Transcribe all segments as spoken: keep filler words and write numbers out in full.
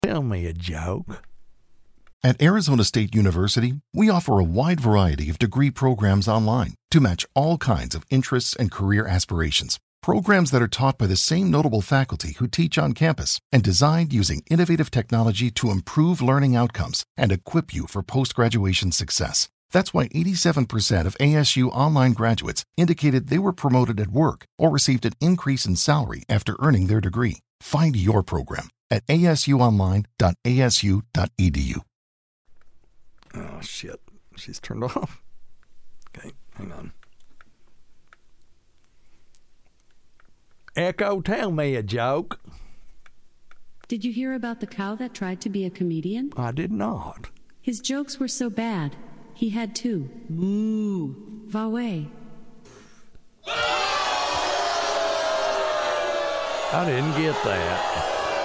Tell me a joke. At Arizona State University, we offer a wide variety of degree programs online to match all kinds of interests and career aspirations. Programs that are taught by the same notable faculty who teach on campus and designed using innovative technology to improve learning outcomes and equip you for post-graduation success. That's why eighty-seven percent of A S U online graduates indicated they were promoted at work or received an increase in salary after earning their degree. Find your program at a s u online dot a s u dot e d u. Oh, shit. She's turned off. Okay, hang on. Echo, tell me a joke. Did you hear about the cow that tried to be a comedian? I did not. His jokes were so bad, he had to moo, vaway. I didn't get that.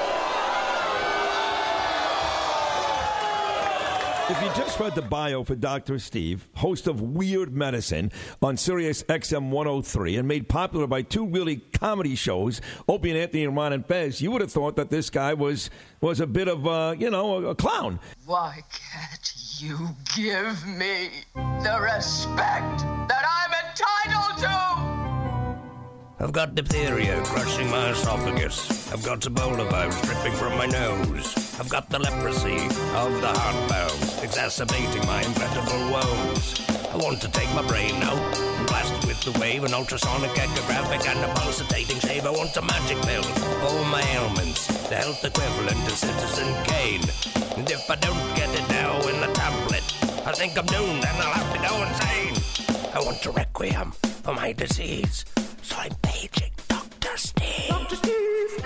If you just read the bio for Doctor Steve, host of Weird Medicine on Sirius X M one oh three and made popular by two really comedy shows, Opie and Anthony and Ron and Fez, you would have thought that this guy was was a bit of, uh, you know, a, a clown. Why can't you give me the respect that I'm entitled to? I've got diphtheria crushing my esophagus. I've got Ebola virus dripping from my nose. I've got the leprosy of the heart valves, exacerbating my incredible woes. I want to take my brain out and blast it with the wave, an ultrasonic echographic and a pulsating shave. I want a magic pill for all my ailments, the health equivalent to Citizen Kane. And if I don't get it now in the tablet, I think I'm doomed and I'll have to go insane. I want a requiem for my disease, so I'm paging Doctor Steve. Doctor Steve.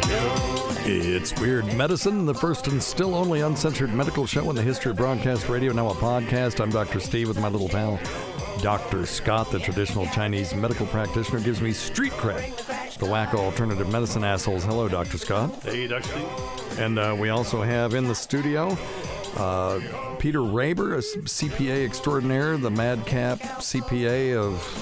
It's Weird Medicine, the first and still only uncensored medical show in the history of broadcast radio, now a podcast. I'm Doctor Steve with my little pal, Doctor Scott, the traditional Chinese medical practitioner, gives me street cred. The wacko alternative medicine assholes. Hello, Doctor Scott. Hey, Doctor Steve. And uh, we also have in the studio uh, Peter Raber, a C P A extraordinaire, the madcap C P A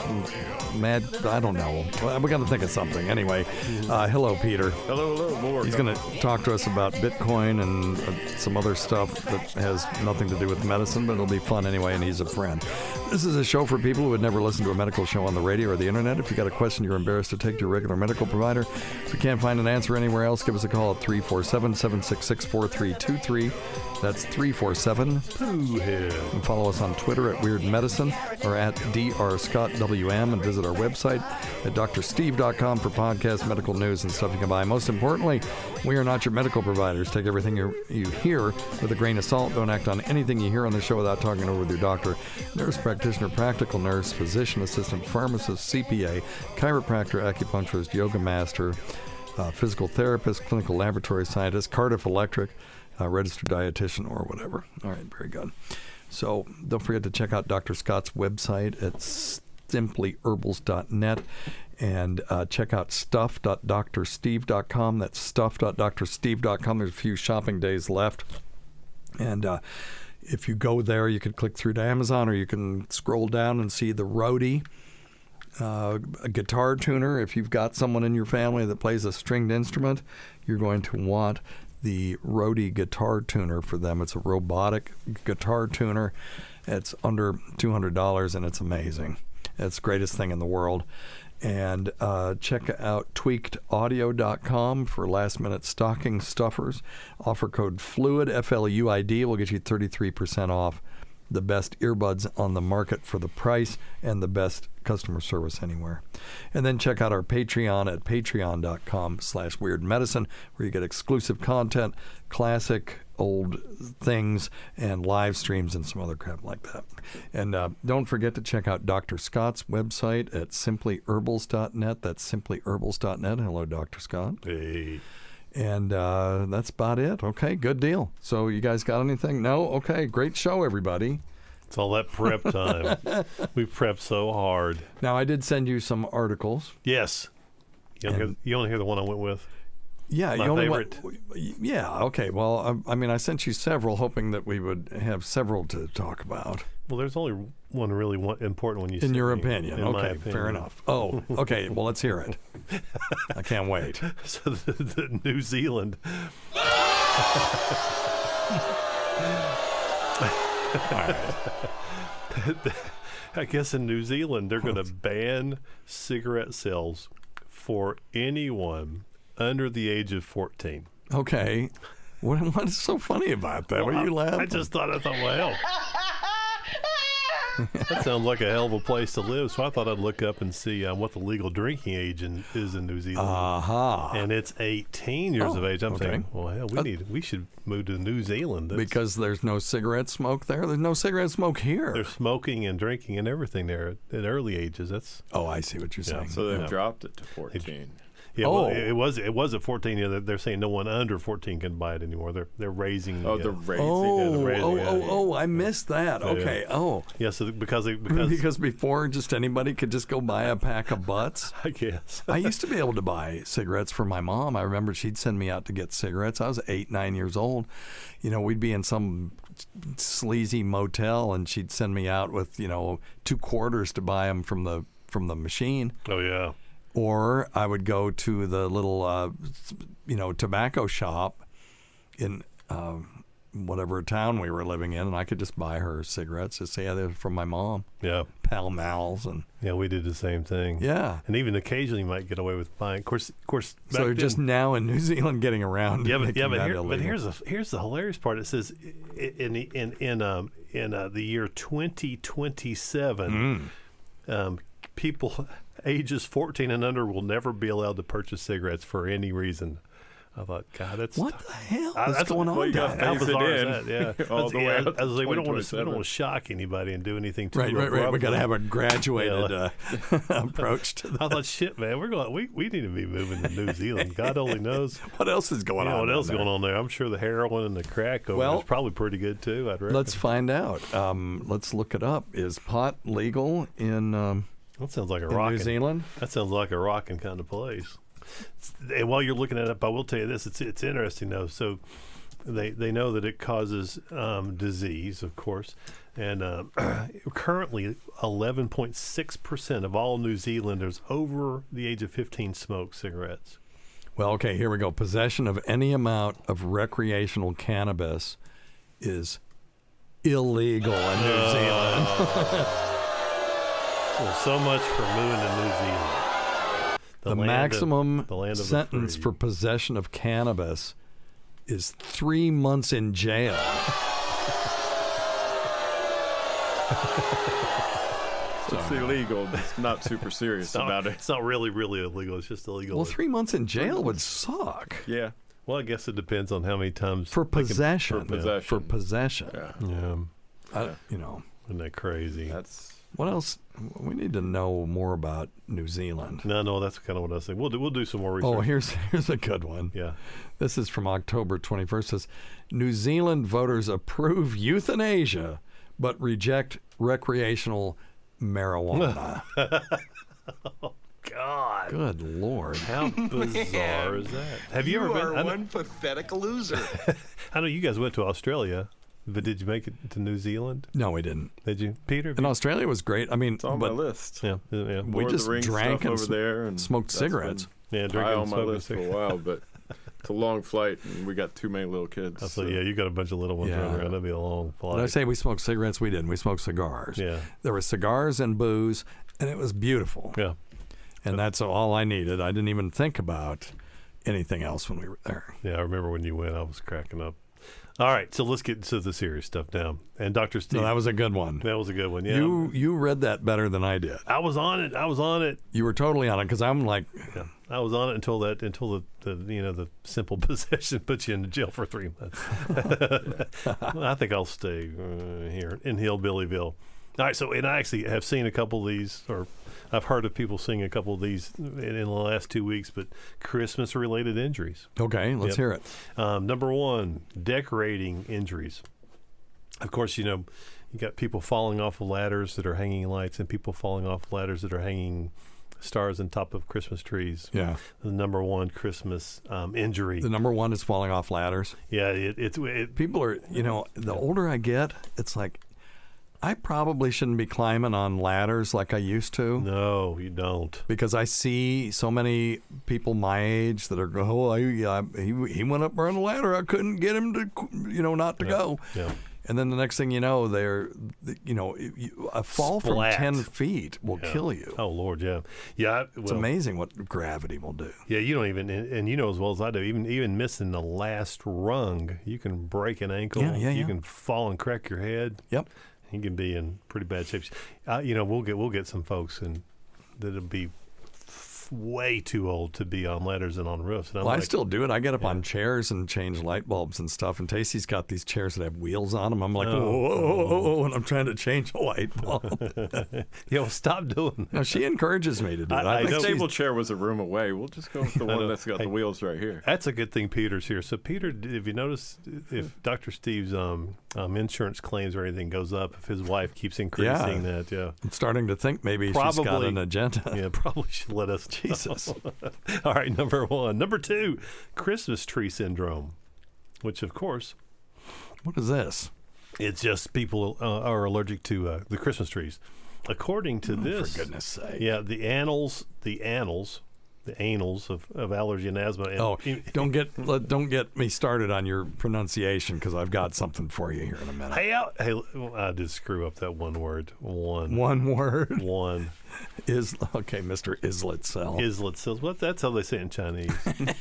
of mad, I don't know. We got to think of something. Anyway, uh, hello, Peter. Hello, hello. More. He's going to talk to us about Bitcoin and uh, some other stuff that has nothing to do with medicine, but it'll be fun anyway, and he's a friend. This is a show for people who would never listen to a medical show on the radio or the internet. If you got a question you're embarrassed to take to your regular medical provider, if you can't find an answer anywhere else, give us a call at three four seven, seven six six, four three two three. That's three four seven, Pooh-Head. And follow us on Twitter at Weird Medicine or at D R Scott W M, and visit our website at d r steve dot com for podcasts, medical news, and stuff you can buy. Most importantly, we are not your medical providers. Take everything you, you hear with a grain of salt. Don't act on anything you hear on the show without talking it over with your doctor, nurse practitioner, practical nurse, physician assistant, pharmacist, C P A, chiropractor, acupuncturist, yoga master, uh, physical therapist, clinical laboratory scientist, Cardiff Electric, uh, registered dietitian, or whatever. All right, very good. So don't forget to check out Doctor Scott's website at simply herbals dot net and uh, check out stuff dot d r steve dot com. That's stuff dot d r steve dot com. There's a few shopping days left. And uh, if you go there, you can click through to Amazon, or you can scroll down and see the Rode, uh, a guitar tuner. If you've got someone in your family that plays a stringed instrument, you're going to want the Rode guitar tuner for them. It's a robotic guitar tuner. It's under two hundred dollars, and it's amazing. It's the greatest thing in the world. And uh, check out tweaked audio dot com for last-minute stocking stuffers. Offer code FLUID, F L U I D, will get you thirty-three percent off the best earbuds on the market for the price and the best customer service anywhere. And then check out our Patreon at patreon dot com slash weird medicine, where you get exclusive content, classic old things, and live streams and some other crap like that. And uh, don't forget to check out Doctor Scott's website at simply herbals dot net. That's simply herbals dot net. Hello, Doctor Scott. Hey. And uh, that's about it. Okay, good deal. So you guys got anything? No? Okay, great show, everybody. It's all that prep time. We prepped so hard. Now, I did send you some articles. Yes. You only, hear, you only hear the one I went with? Yeah. My you only favorite. Went, yeah, okay. Well, I, I mean, I sent you several, hoping that we would have several to talk about. Well, there's only one really one important one you said. In your me, opinion. in Okay, my opinion. Fair enough. Oh, okay. Well, let's hear it. I can't wait. So the, the New Zealand... I guess in New Zealand they're going to ban cigarette sales for anyone under the age of fourteen. Okay. What, what is so funny about that? Well, Were you I, laughing? I just thought, I thought, well, hell. That sounds like a hell of a place to live. So I thought I'd look up and see um, what the legal drinking age in, is in New Zealand. Uh-huh. And it's eighteen years Oh, of age. I'm okay. thinking, well, hell, we Uh, need, we should move to New Zealand. That's, Because there's no cigarette smoke there? There's no cigarette smoke here. they're smoking and drinking and everything there at, at early ages. That's Oh, I see what you're Yeah, saying. So they've Yeah. dropped it to fourteen. yeah. Well, Oh. it, it was it was at fourteen. Yeah, they're, they're saying no one under fourteen can buy it anymore. They're they're raising. Oh, the, the uh, raising. Oh, Yeah, the raising, oh, yeah, oh, yeah. oh, I missed that. Yeah, Okay. yeah. Oh. yeah, so because they, because Because before, just anybody could just go buy a pack of butts. I guess I used to be able to buy cigarettes for my mom. I remember she'd send me out to get cigarettes. I was eight, nine years old. You know, we'd be in some sleazy motel, and she'd send me out with, you know, two quarters to buy them from the from the machine. Oh yeah. Or I would go to the little, uh, you know, tobacco shop in uh, whatever town we were living in, and I could just buy her cigarettes. Just say, yeah, they're from my mom. Yeah. Pall Malls and Yeah, we did the same thing. yeah. And even occasionally you might get away with buying. Of course, of course. So back they're just then- now in New Zealand getting around. yeah, but making yeah, but, that here, but illegal. here's the here's the hilarious part. It says i- in the- in in um in uh, the year twenty twenty-seven, Mm. um, people ages fourteen and under will never be allowed to purchase cigarettes for any reason. I thought, God, that's What the hell I- is that's going well, on you there? got How phase it bizarre is in that? Yeah, all That's- the way yeah, out I to was like, we don't want to we don't twenty twenty-seven. want to shock anybody and do anything too Right, right, right. We got to abruptly. have a graduated Yeah, uh, approach to that. I thought, shit, man, we're going. We, we need to be moving to New Zealand. God only knows. What else is going You know, on? what else is down going on there? I'm sure the heroin and the crack over Well, there is probably pretty good too. I'd there? reckon. Let's find out. Um, let's look it up. Is pot legal in um, That sounds like a in rockin'. New Zealand? That sounds like a rocking kind of place. It's- And while you're looking it up, I will tell you this: it's it's interesting though. So they they know that it causes um, disease, of course, and um, currently eleven point six percent of all New Zealanders over the age of fifteen smoke cigarettes. Well, okay, here we go. Possession of any amount of recreational cannabis is illegal in New Zealand. Well, so much for moving to New Zealand. The, land of- maximum the land of the sentence free. for possession of cannabis is three months in jail. It's illegal. It's not super serious It's not, about it. it's not really, really illegal. It's just illegal. Well, three months in jail would suck. Yeah. Well, I guess it depends on how many times For they can- possession. for possession. For possession. Yeah. Yeah, I- you know, isn't that crazy? That's what else? We need to know more about New Zealand. no, no, that's kind of what I was saying. We'll do, we'll do some more research. Oh, here's here's a good one. yeah. This is from October twenty-first. It says New Zealand voters approve euthanasia but reject recreational marijuana. God, Good Lord. how bizarre is that? Have you, ever been? I know, pathetic loser. I know you guys went to Australia, but did you make it to New Zealand? No, we didn't. Did you, Peter? And Australia was great. I mean, it's on but my list. yeah, yeah, we Lord of just the Rings drank stuff and over sm- there and smoked that's cigarettes. been yeah. high Drinking on and my smoking list for a cigarettes. while, but it's a long flight and we got too many little kids. I so- thought, yeah, you got a bunch of little ones Yeah. running around. That'd be a long flight. Did I say we smoked cigarettes? We didn't. We smoked cigars. Yeah, There were cigars and booze, and it was beautiful. yeah. And that's all I needed. I didn't even think about anything else when we were there. Yeah, I remember when you went, I was cracking up. All right, so let's get to the serious stuff now. And Doctor Steve, No, that was a good one. that was a good one. Yeah, You you read that better than I did. I was on it. I was on it. You were totally on it because I'm like, Yeah, I was on it until that until the, the you know the simple possession puts you in jail for three months. I think I'll stay uh, here in Hillbillyville. All right, so and I actually have seen a couple of these, or I've heard of people seeing a couple of these in, in the last two weeks, but Christmas-related injuries. okay, let's Yep. hear it. Um, number one, decorating injuries. Of course, you know, you got people falling off of ladders that are hanging lights and people falling off ladders that are hanging stars on top of Christmas trees. Yeah. The number one Christmas um, injury. The number one is falling off ladders. Yeah, it, it's it, People are, you know, the older I get, it's like, I probably shouldn't be climbing on ladders like I used to. No, you don't. Because I see so many people my age that are going, oh, I, I, he, he went up on a ladder. I couldn't get him to, you know, not to yeah. go. Yeah. And then the next thing you know, they're, you know, a fall Splat. from ten feet will yeah. kill you. Oh, Lord, yeah. Yeah. Well, it's amazing what gravity will do. Yeah, you don't even, and, and you know as well as I do, even even missing the last rung, you can break an ankle. Yeah, yeah, you yeah. can fall and crack your head. Yep. You can be in pretty bad shape. Uh, you know, we'll get we'll get some folks and that'll be f- way too old to be on ladders and on roofs. And I'm well, like, I still do it. I get up yeah. on chairs and change light bulbs and stuff. And Tacy's got these chairs that have wheels on them. I'm like, Oh. whoa, whoa, whoa, whoa, whoa, and I'm trying to change a light bulb. Yo, stop doing that. No, she encourages me to do it. I- I think know. The she's- table chair was a room away. We'll just go with the I know. one that's got Hey. the wheels right here. That's a good thing Peter's here. So, Peter, if you notice, if Doctor Steve's um, um, insurance claims or anything goes up, if his wife keeps increasing Yeah. that, yeah. I'm starting to think maybe she's got Probably- an agenda. Yeah, probably should let us know. Jesus. All right, number one. Number two, Christmas tree syndrome, which, of course, What is this? it's just people uh, are allergic to uh, the Christmas trees. According to this, For goodness sake. yeah, the annals, the annals, the annals of, of allergy and asthma. And, Oh, don't get let, don't get me started on your pronunciation because I've got something for you here in a minute. Hey, I, hey, I did screw up that one word. One. One word One. is okay, Mister Islet-Cell. Islet cells. What? That's how they say it in Chinese.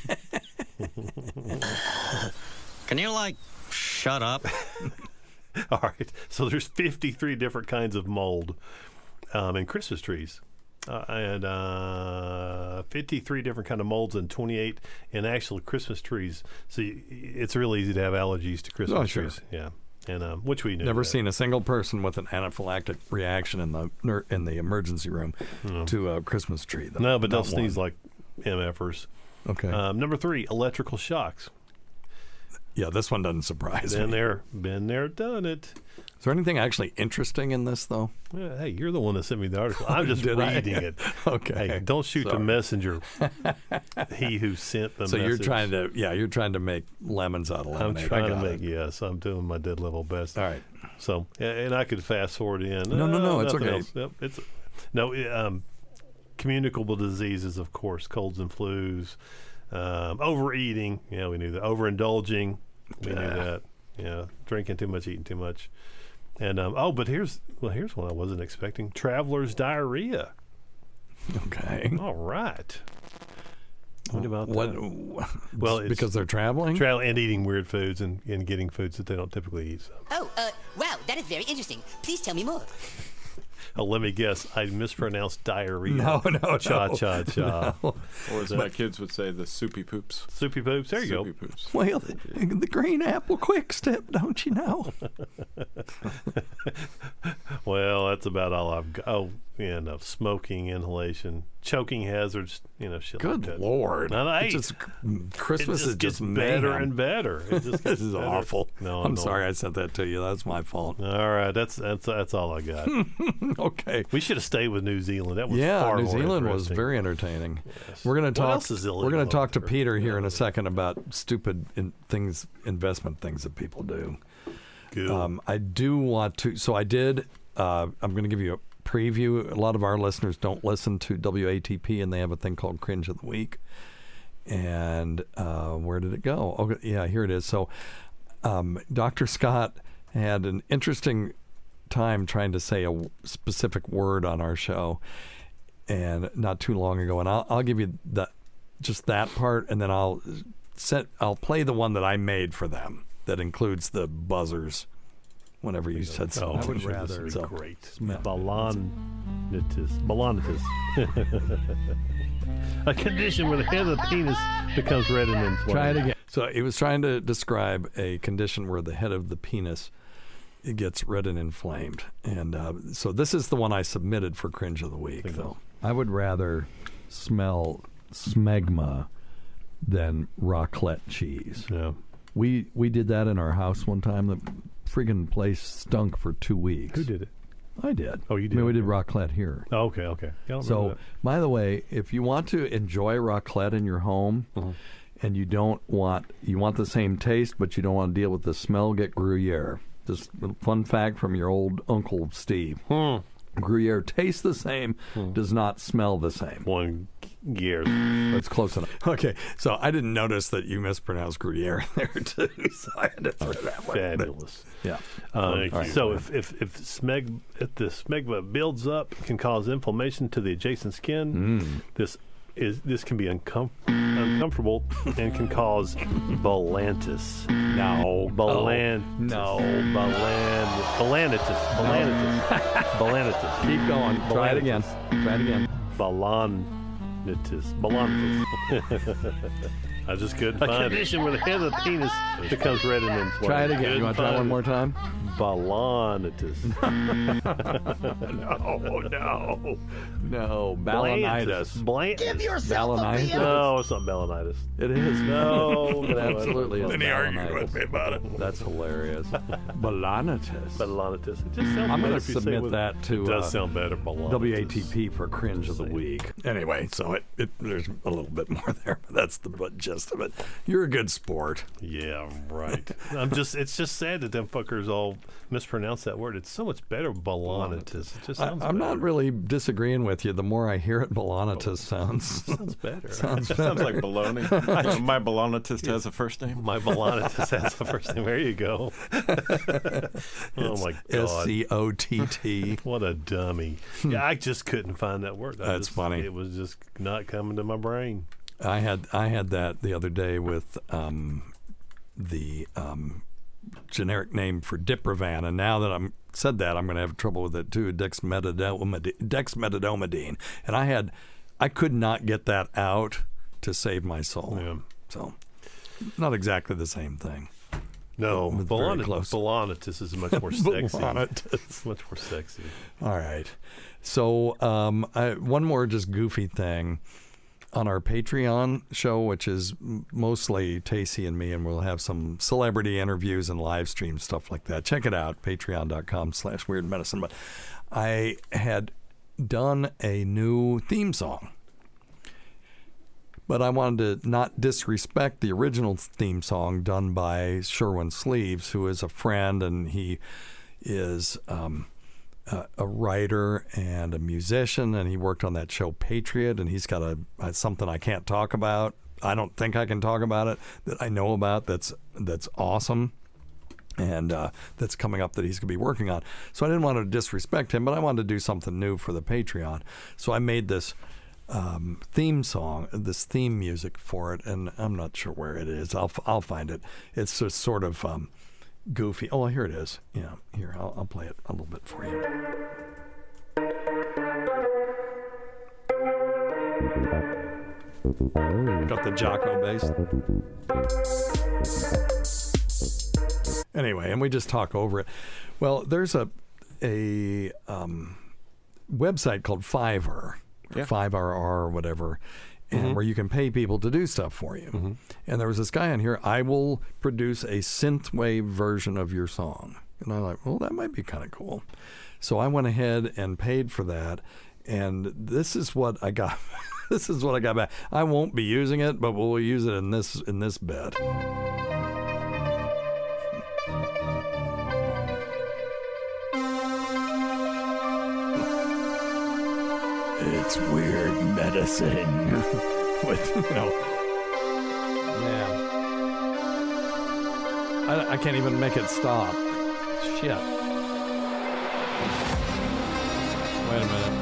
Can you, like, shut up? All right. So there's fifty-three different kinds of mold um, in Christmas trees. Uh, and uh, fifty-three different kind of molds and twenty-eight in actual Christmas trees. So y- it's really easy to have allergies to Christmas Oh, sure. trees. Yeah. And um, which we knew. Never that. seen a single person with an anaphylactic reaction in the ner- in the emergency room to a Christmas tree. though. No, but Not they'll sneeze one. like MFers. Okay. Um, number three, electrical shocks. yeah, this one doesn't surprise Been me. there, been there, done it. Is there anything actually interesting in this though? Yeah, hey, you're the one that sent me the article. I'm just Did I? reading it. Okay. Hey, don't shoot the Sorry. messenger. He who sent the So message. you're trying to yeah you're trying to make lemons out of I'm lemonade. I trying to got make it. yes. I'm doing my dead level best. All right. So and and I could fast forward in. No, no, Uh, no, it's nothing okay. else. Yep, it's no it, um, communicable diseases, of course, colds and flus, um, overeating. Yeah, we knew that. Overindulging. We knew Yeah. that. Yeah, drinking too much, eating too much. And um, oh, but here's well, here's one I wasn't expecting: traveler's diarrhea. Okay. All right. What about What? that? Well, Well, it's- because they're traveling. Travel and eating weird foods and, and getting foods that they don't typically eat. So. Oh, uh, wow, that is very interesting. Please tell me more. Oh, let me guess. I mispronounced diarrhea. No, no, Cha no. cha cha. No. Or as my kids would say, the soupy poops. Soupy poops. There you soupy go. poops. Well, the, the green apple quick step, don't you know? Well, that's about all I've got. Oh, yeah, no. Smoking, inhalation, choking hazards, you know, shit Good like that. Lord. No, no, It's hey, just it Christmas just is gets just better mayhem. and better. It just This gets is better. awful. No, I'm no. sorry I sent that to you. That's my fault. All right, that's that's that's all I got. Okay. We should have stayed with New Zealand. That was Yeah, far New more Zealand was interesting. very entertaining. Yes. We're going to What talk. else is We're illegal going to talk to up there? Peter here in a second about stupid in things, investment things that people do. Good. Um, I do want to. So I did. Uh, I'm going to give you a preview. A lot of our listeners don't listen to W A T P, and they have a thing called Cringe of the Week. And uh, where did it go? Oh, yeah, here it is. So um, Doctor Scott had an interesting time trying to say a w- specific word on our show, and not too long ago. And I'll, I'll give you that, just that part, and then I'll set. I'll play the one that I made for them that includes the buzzers. Whenever you said Oh, something, I would rather so, great. yeah. Balanitis. Balanitis. A condition where the head of the penis becomes red and inflamed. Try it again. So he was trying to describe a condition where the head of the penis it gets red and inflamed. And uh, so this is the one I submitted for Cringe of the Week, though. I would rather smell smegma than raclette cheese. Yeah. We we did that in our house one time. The friggin' place stunk for two weeks. Who did it? I did. Oh, you I did? mean, we did Okay. raclette here. Oh, okay, okay. Yeah, I don't So, remember that. by the way, if you want to enjoy raclette in your home, Uh-huh. and you don't want you want the same taste, but you don't want to deal with the smell, get Gruyere. Just a fun fact from your old Uncle Steve. Hmm. Gruyere tastes the same, Hmm. does not smell the same. One year. That's close enough. Okay, so I didn't notice that you mispronounced Gruyere there, too, so I had to throw that one. Fabulous. Yeah. Uh, Right. So if if if, smeg, if the smegma builds up, it can cause inflammation to the adjacent skin. Mm. This is this can be uncom- uncomfortable and can cause balantis. No. Balan. Oh, no. Balan. Balanitis. Balanitis. Balanitis. Keep going. Try it again. Try it again. Balanitis. Balanitis. I just couldn't A find it. condition where the head of the penis becomes red and inflamed. Try it again. Couldn't You want to try find one it. more time? Balanitis. no, no. No. Balanitis. Blant. Give yourself Balanitis? No, it's not balanitis. It is. No, It no, absolutely is. Then he argued Balanitis. with me about it. That's hilarious. Balanitis. Balanitis. It just sounds I'm better going if to you say submit with- that to It does uh, sound better. Balanitis. W A T P for Cringe of the Week. Anyway, so it, it there's a little bit more there, but that's the but gist of it. You're a good sport. Yeah, right. I'm just. It's just sad that them fuckers all mispronounce that word. It's so much better. Balanitis. It just I, sounds. I'm better. not really disagreeing with you. The more I hear it, Balanitis sounds sounds better. sounds better. Sounds like baloney. My balonetist has a first name. My balanitis has a first name. There you go. Oh my god. S C O T T. What a dummy. Yeah, I just couldn't find that word. I That's just- funny. It was just not coming to my brain. I had I had that the other day with um, the um, generic name for Diprovan, and now that I'm said that, I'm going to have trouble with it too. Dexmedetomidine, dexmedetomidine, and I had I could not get that out to save my soul. Yeah. So, not exactly the same thing. No, But very balanitis, close. balanitis is much more sexy. Balanitis. Much more sexy. All right. So um, I, one more just goofy thing. On our Patreon show, which is m- mostly Tacey and me, and we'll have some celebrity interviews and live stream stuff like that. Check it out, patreon.com slash weird medicine. But I had done a new theme song. But I wanted to not disrespect the original theme song done by Sherwin Sleeves, who is a friend, and he is um, a, a writer and a musician, and he worked on that show Patriot, and he's got a, a something I can't talk about. I don't think I can talk about it that I know about. That's that's awesome. And uh, that's coming up that he's going to be working on. So I didn't want to disrespect him, but I wanted to do something new for the Patreon. So I made this um, theme song, this theme music for it, and I'm not sure where it is. I'll I'll find it. It's just sort of um, goofy. Oh, here it is. Yeah, here I'll, I'll play it a little bit for you. Got the Jocko bass. Anyway, and we just talk over it. Well, there's a a um, website called Fiverr, Yeah. five R R or whatever, and Mhm. where you can pay people to do stuff for you. Mhm. And there was this guy on here. I will produce a synthwave version of your song, and I'm like, well, that might be kind of cool. So I went ahead and paid for that, and this is what I got. This is what I got back. I won't be using it, but we'll use it in this in this bit. It's weird medicine with, you know, man. I, I can't even make it stop. Shit. Wait a minute.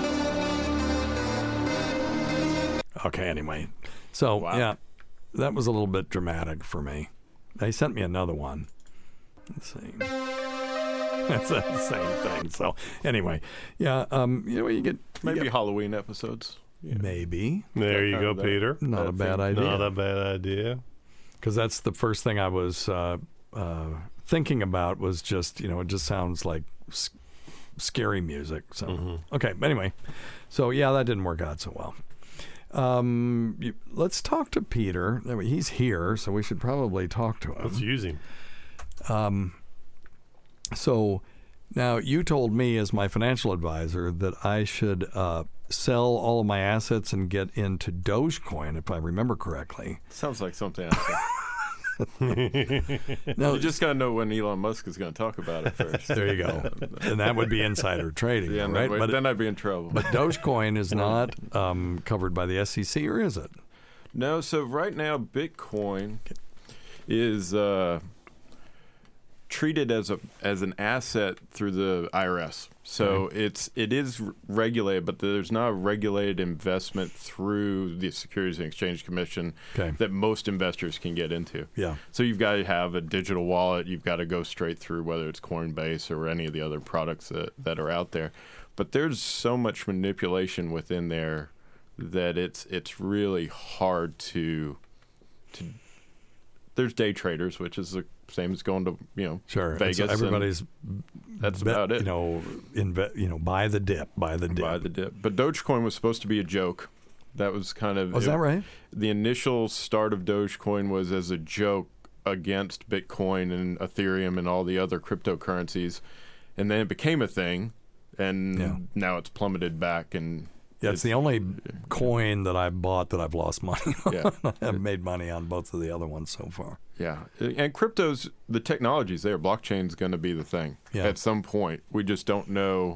Okay, anyway. So, Wow. yeah, that was a little bit dramatic for me. They sent me another one. Let's see. That's the same thing. So, anyway, yeah, um, you know, you get Maybe yeah, Halloween episodes. Yeah. maybe There you kind go, of that- Peter. not a that bad thing. idea. Not a bad idea. Because that's the first thing I was uh, uh, thinking about was just, you know, it just sounds like s- scary music. So, Mhm. okay, anyway. So, yeah, that didn't work out so well. Um, you, let's talk to Peter. I mean, he's here, so we should probably talk to him. Let's use him. Um, so now you told me as my financial advisor that I should uh, sell all of my assets and get into Dogecoin, if I remember correctly. Sounds like something I No, you just got to know when Elon Musk is going to talk about it first. There you go. And that would be insider trading, yeah, right? Then, but then I'd be in trouble. But Dogecoin is not um, covered by the S E C, or is it? No. So right now, Bitcoin is uh, treated as a as an asset through the I R S. So Okay. it's it is regulated, but there's not a regulated investment through the Securities and Exchange Commission Okay. that most investors can get into. Yeah. So you've got to have a digital wallet. You've got to go straight through, whether it's Coinbase or any of the other products that, that are out there. But there's so much manipulation within there that it's it's really hard to to. There's day traders, which is the same as going to you know Sure. Vegas. And so everybody's and that's bet- about it. You know, inve- you know, buy the dip, buy the dip. Buy the dip. But Dogecoin was supposed to be a joke. That was kind of Was it- that right? The initial start of Dogecoin was as a joke against Bitcoin and Ethereum and all the other cryptocurrencies, and then it became a thing, and Yeah. now it's plummeted back. And Yeah, it's the only coin that I bought that I've lost money on. Yeah. I've made money on both of the other ones so far. Yeah, and crypto's the technology's there. Blockchain's going to be the thing Yeah. at some point. We just don't know.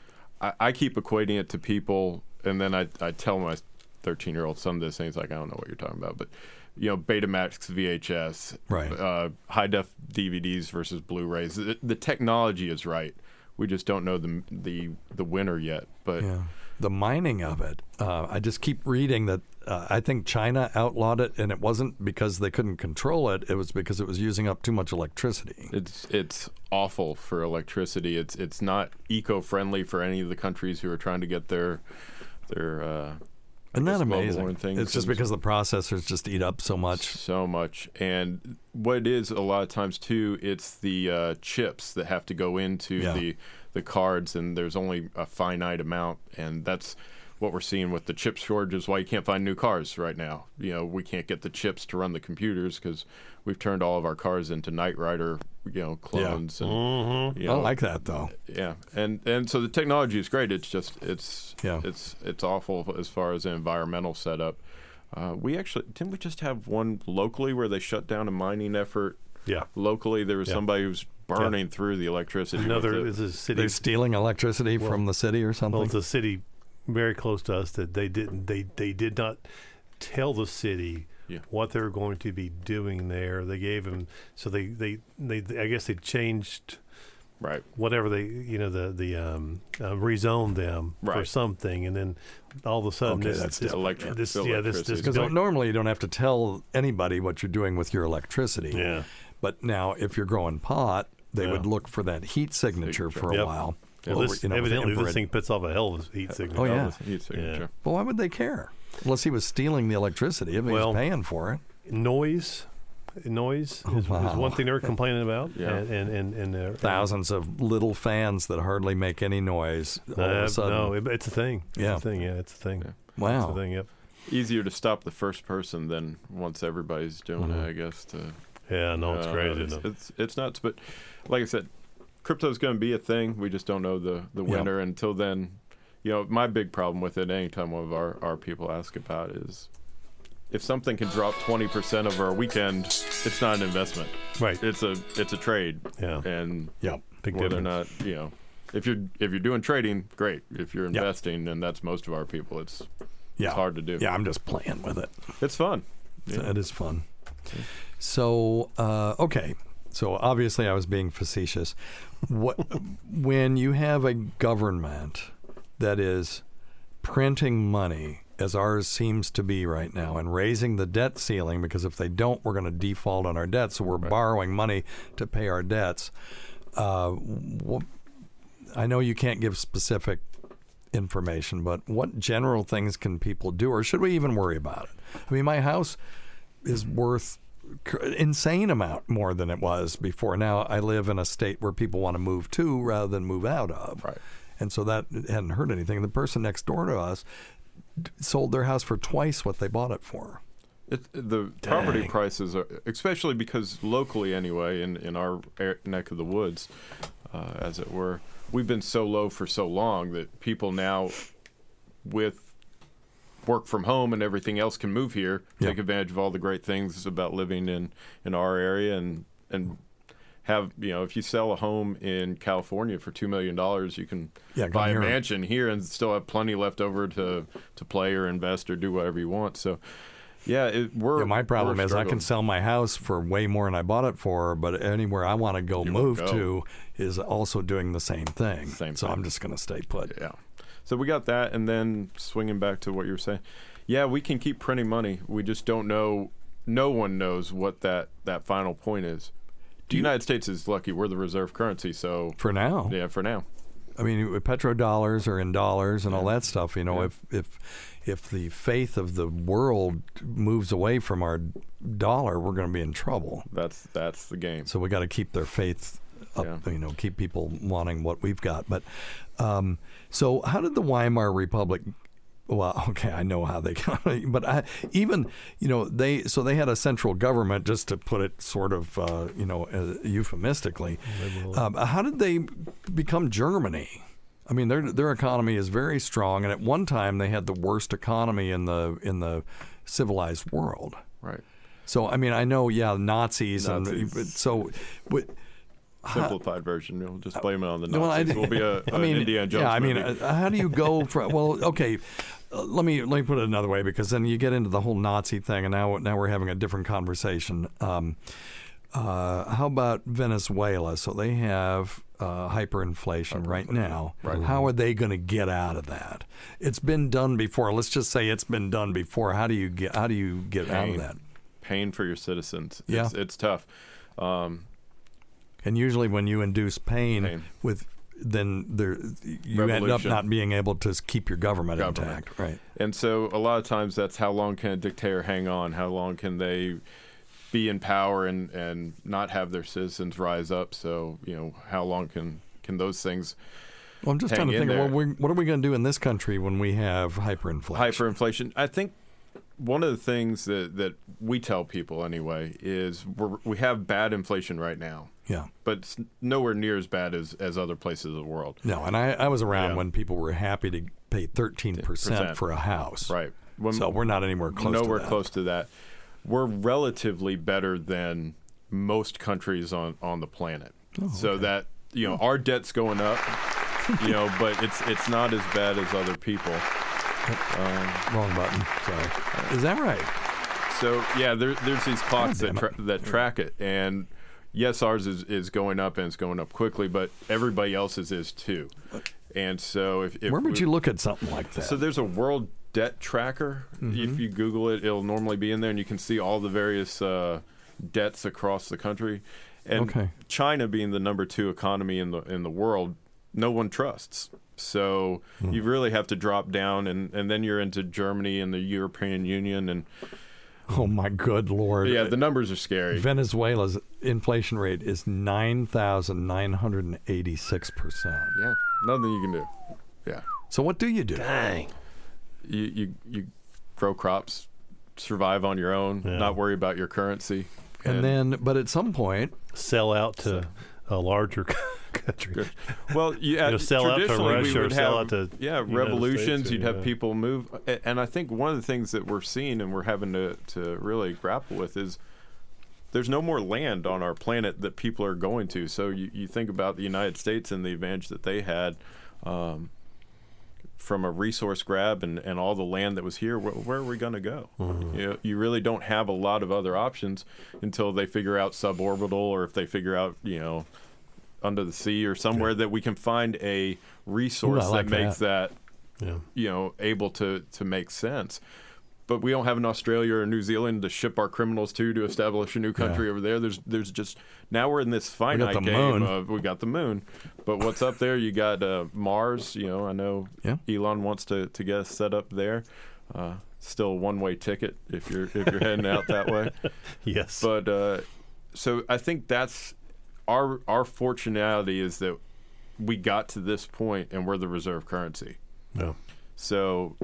I, I keep equating it to people, and then I, I tell my thirteen-year-old son this, and he's like, "I don't know what you're talking about," but you know, Betamax V H S, Right. uh, high def D V Ds versus Blu-rays. The, the technology is right. We just don't know the the the winner yet. But Yeah. The mining of it, uh, I just keep reading that uh, I think China outlawed it, and it wasn't because they couldn't control it. It was because it was using up too much electricity. It's it's awful for electricity. It's it's not eco-friendly for any of the countries who are trying to get their their. Uh, Isn't I that guess global amazing? warming things. It's just And because the processors just eat up so much. so much. And what it is a lot of times too, it's the uh, chips that have to go into Yeah. the the cards, and there's only a finite amount, and that's what we're seeing with the chip shortages. Why you can't find new cars right now. You know, we can't get the chips to run the computers because we've turned all of our cars into Knight Rider, you know, clones. And Mhm. you I know, like that though. yeah, and and so the technology is great. It's just it's Yeah. it's it's awful as far as the environmental setup. Uh, we actually didn't we just have one locally where they shut down a mining effort. Yeah. Locally, there was Yeah. somebody who's burning through the electricity. Another with is it. a city. They're stealing electricity Well- from the city or something. Well, it's a city very close to us that they didn't. They they did not tell the city Yeah. what they were going to be doing there. They gave them so they they, they I guess they changed right whatever they you know the the um, uh, rezoned them for Right. something, and then all of a sudden Okay, this, that's this, electric- this the yeah this this electricity. Because bill- normally you don't have to tell anybody what you're doing with your electricity. yeah. But now, if you're growing pot, they Yeah. would look for that heat signature for a Yep. while. Well, Over- this, you know, with evidently, this infrared. thing puts off a hell of a heat signature. Oh, yeah. Heat signature. Well, why would they care? Unless he was stealing the electricity. If he Well, was paying for it. Noise, noise Oh, is, wow. is one thing they're complaining about. Yeah. and and and, and uh, Thousands of little fans that hardly make any noise all of Uh, a sudden. no, it, it's a thing. Yeah. It's a thing. Yeah, it's a thing. Yeah. Wow. It's a thing. Yep. Easier to stop the first person than once everybody's doing Mhm. it, I guess. To Yeah, no, it's uh, crazy. It's, isn't it? it's it's nuts, but like I said, crypto's going to be a thing. We just don't know the the Yeah. winner until then. You know, my big problem with it, anytime one of our, our people ask about it, is if something can drop twenty percent of our weekend, it's not an investment. Right. It's a it's a trade. Yeah. And Yep. Big whether or difference. not, you know, if you're if you're doing trading, great. If you're Yep. investing, and that's most of our people, it's Yeah. it's hard to do. Yeah, I'm just playing with it. It's fun. So it is fun. So, uh, okay. So obviously I was being facetious. What when you have a government that is printing money, as ours seems to be right now, and raising the debt ceiling, because if they don't, we're going to default on our debt. So we're borrowing money to pay our debts. Uh, wh- I know you can't give specific information, but what general things can people do, or should we even worry about it? I mean, my house is worth cr- insane amount more than it was before. Now I live in a state where people want to move to rather than move out of. Right. And so that hadn't hurt anything. The person next door to us d- sold their house for twice what they bought it for. It, the property Dang. prices are, especially because locally anyway, in, in our air, neck of the woods, uh, as it were, we've been so low for so long that people now, with work from home and everything else can move here, Yeah. take advantage of all the great things about living in, in our area, and and have, you know, if you sell a home in California for two million dollars, you can Yeah, come buy a here. mansion here and still have plenty left over to, to play or invest or do whatever you want. So, yeah, it, we're Yeah, my problem we're is I can struggling. sell my house for way more than I bought it for, but anywhere I want to go You won't move go. to is also doing the same thing. Same so thing. I'm just going to stay put. Yeah. So we got that, and then swinging back to what you were saying, yeah, we can keep printing money. We just don't know. No one knows what that, that final point is. The United States is lucky. We're the reserve currency, so For now. yeah, for now. I mean, petrodollars are in dollars and all that stuff. You know, Yeah. if if if the faith of the world moves away from our dollar, we're going to be in trouble. That's that's the game. So we got to keep their faith up. Yeah. You know, keep people wanting what we've got. But um, so, how did the Weimar Republic? Well, okay, I know how they got it, but I, even you know they so they had a central government, just to put it sort of uh, you know uh, euphemistically. Um, how did they become Germany? I mean, their their economy is very strong, and at one time they had the worst economy in the in the civilized world. Right. So I mean, I know, yeah, Nazis, Nazis. and so. But, Simplified version. We'll just blame it on the well, I- Nazis. we'll be a, I an mean, Indiana Jones yeah, I mean, movie. uh, how do you go from? Well, okay, uh, let me let me put it another way, because then you get into the whole Nazi thing, and now now we're having a different conversation. Um, uh, how about Venezuela? So they have uh, hyperinflation right now. Right. How are they going to get out of that? It's been done before. Let's just say it's been done before. How do you get How do you get out of Pain. that? Pain for your citizens. Yeah. It's, it's tough. Um, And usually, when you induce pain, Pain. with then there you end up Revolution. not being able to keep your government, Government. intact, right? And so a lot of times that's how long can a dictator hang on? How long can they be in power and, and not have their citizens rise up? So, you know, how long can, can those things Well, I'm just hang trying to in think there? of what, we, what are we going to do in this country when we have hyperinflation? Hyperinflation. I think one of the things that, that we tell people anyway is we're, we have bad inflation right now. Yeah. But it's nowhere near as bad as, as other places of the world. No, and I, I was around Yeah. when people were happy to pay thirteen percent Percent. for a house. Right. When- So we're not anywhere close nowhere to that. close to that. We're relatively better than most countries on, on the planet. Oh, So that, you know, our debt's going up, you know, but it's it's not as bad as other people. Um, Wrong button. Sorry. Is that right? So yeah, there, there's these clocks God that damn tra- that track it, and yes, ours is, is going up and it's going up quickly, but everybody else's is too. And so if, if Where would we- you look at something like that? So there's a world debt tracker. Mhm. If you Google it, it'll normally be in there, and you can see all the various uh, debts across the country. And Okay. China being the number two economy in the in the world, no one trusts. So Hmm. you really have to drop down, and, and then you're into Germany and the European Union, and Oh my good lord! yeah, the numbers are scary. Venezuela's inflation rate is nine thousand nine hundred and eighty-six percent. Yeah, nothing you can do. Yeah. So what do you do? Dang. You you you grow crops, survive on your own, Yeah. not worry about your currency, And then, but at some point, Sell out to a larger country. Well, yeah, You know, sell out to traditionally we Russia or would sell have, out to yeah, United revolutions. States or- You'd have yeah. people move, A- and I think one of the things that we're seeing and we're having to to really grapple with is there's no more land on our planet that people are going to. So you, you think about the United States and the advantage that they had um, from a resource grab and, and all the land that was here. Where, where are we going to go? Mm-hmm. You know, you really don't have a lot of other options until they figure out suborbital, or if they figure out, you know, under the sea or somewhere that we can find a resource Ooh, I like that makes that. that, Yeah. you know, able to, to make sense. But we don't have an Australia or New Zealand to ship our criminals to to establish a new country Yeah. over there. There's there's just now we're in this finite the game moon. of we got the moon, but what's up there? You got uh, Mars. You know, I know Yeah. Elon wants to, to get us set up there. Uh, still a one way ticket if you're if you're heading out that way. Yes. But uh, so I think that's our our fortunality is that we got to this point and we're the reserve currency. Yeah. So,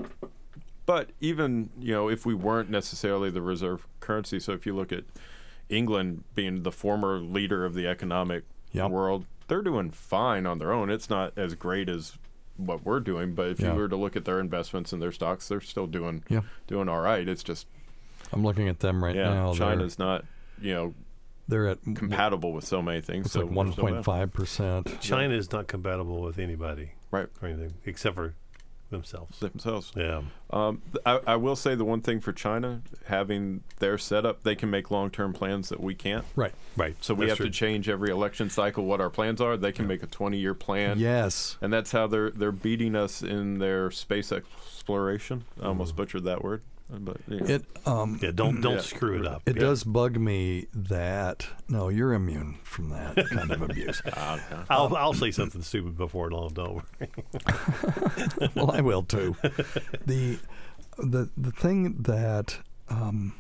but even, you know, if we weren't necessarily the reserve currency, so if you look at England being the former leader of the economic Yep. world, they're doing fine on their own. It's not as great as what we're doing, but if Yeah. you were to look at their investments and their stocks, they're still doing Yeah. doing all right. It's just I'm looking at them right yeah, now. China's not you know they're at compatible with so many things. it's so like one point five so percent. China is not compatible with anybody, right? Or anything except for themselves. Themselves. Yeah. Um, th- I, I will say the one thing for China, having their setup, they can make long-term plans that we can't. Right. Right. So we That's have true. to change every election cycle what our plans are. They can make a twenty-year plan. Yes. And that's how they're they're beating us in their space exploration. I almost butchered that word. But, yeah. It um Yeah, don't don't Yeah. screw it up. It Yeah. does bug me that no, you're immune from that kind of abuse. Ah, okay. I'll I'll say something stupid before long. Don't worry. Well, I will too. The the the thing that um,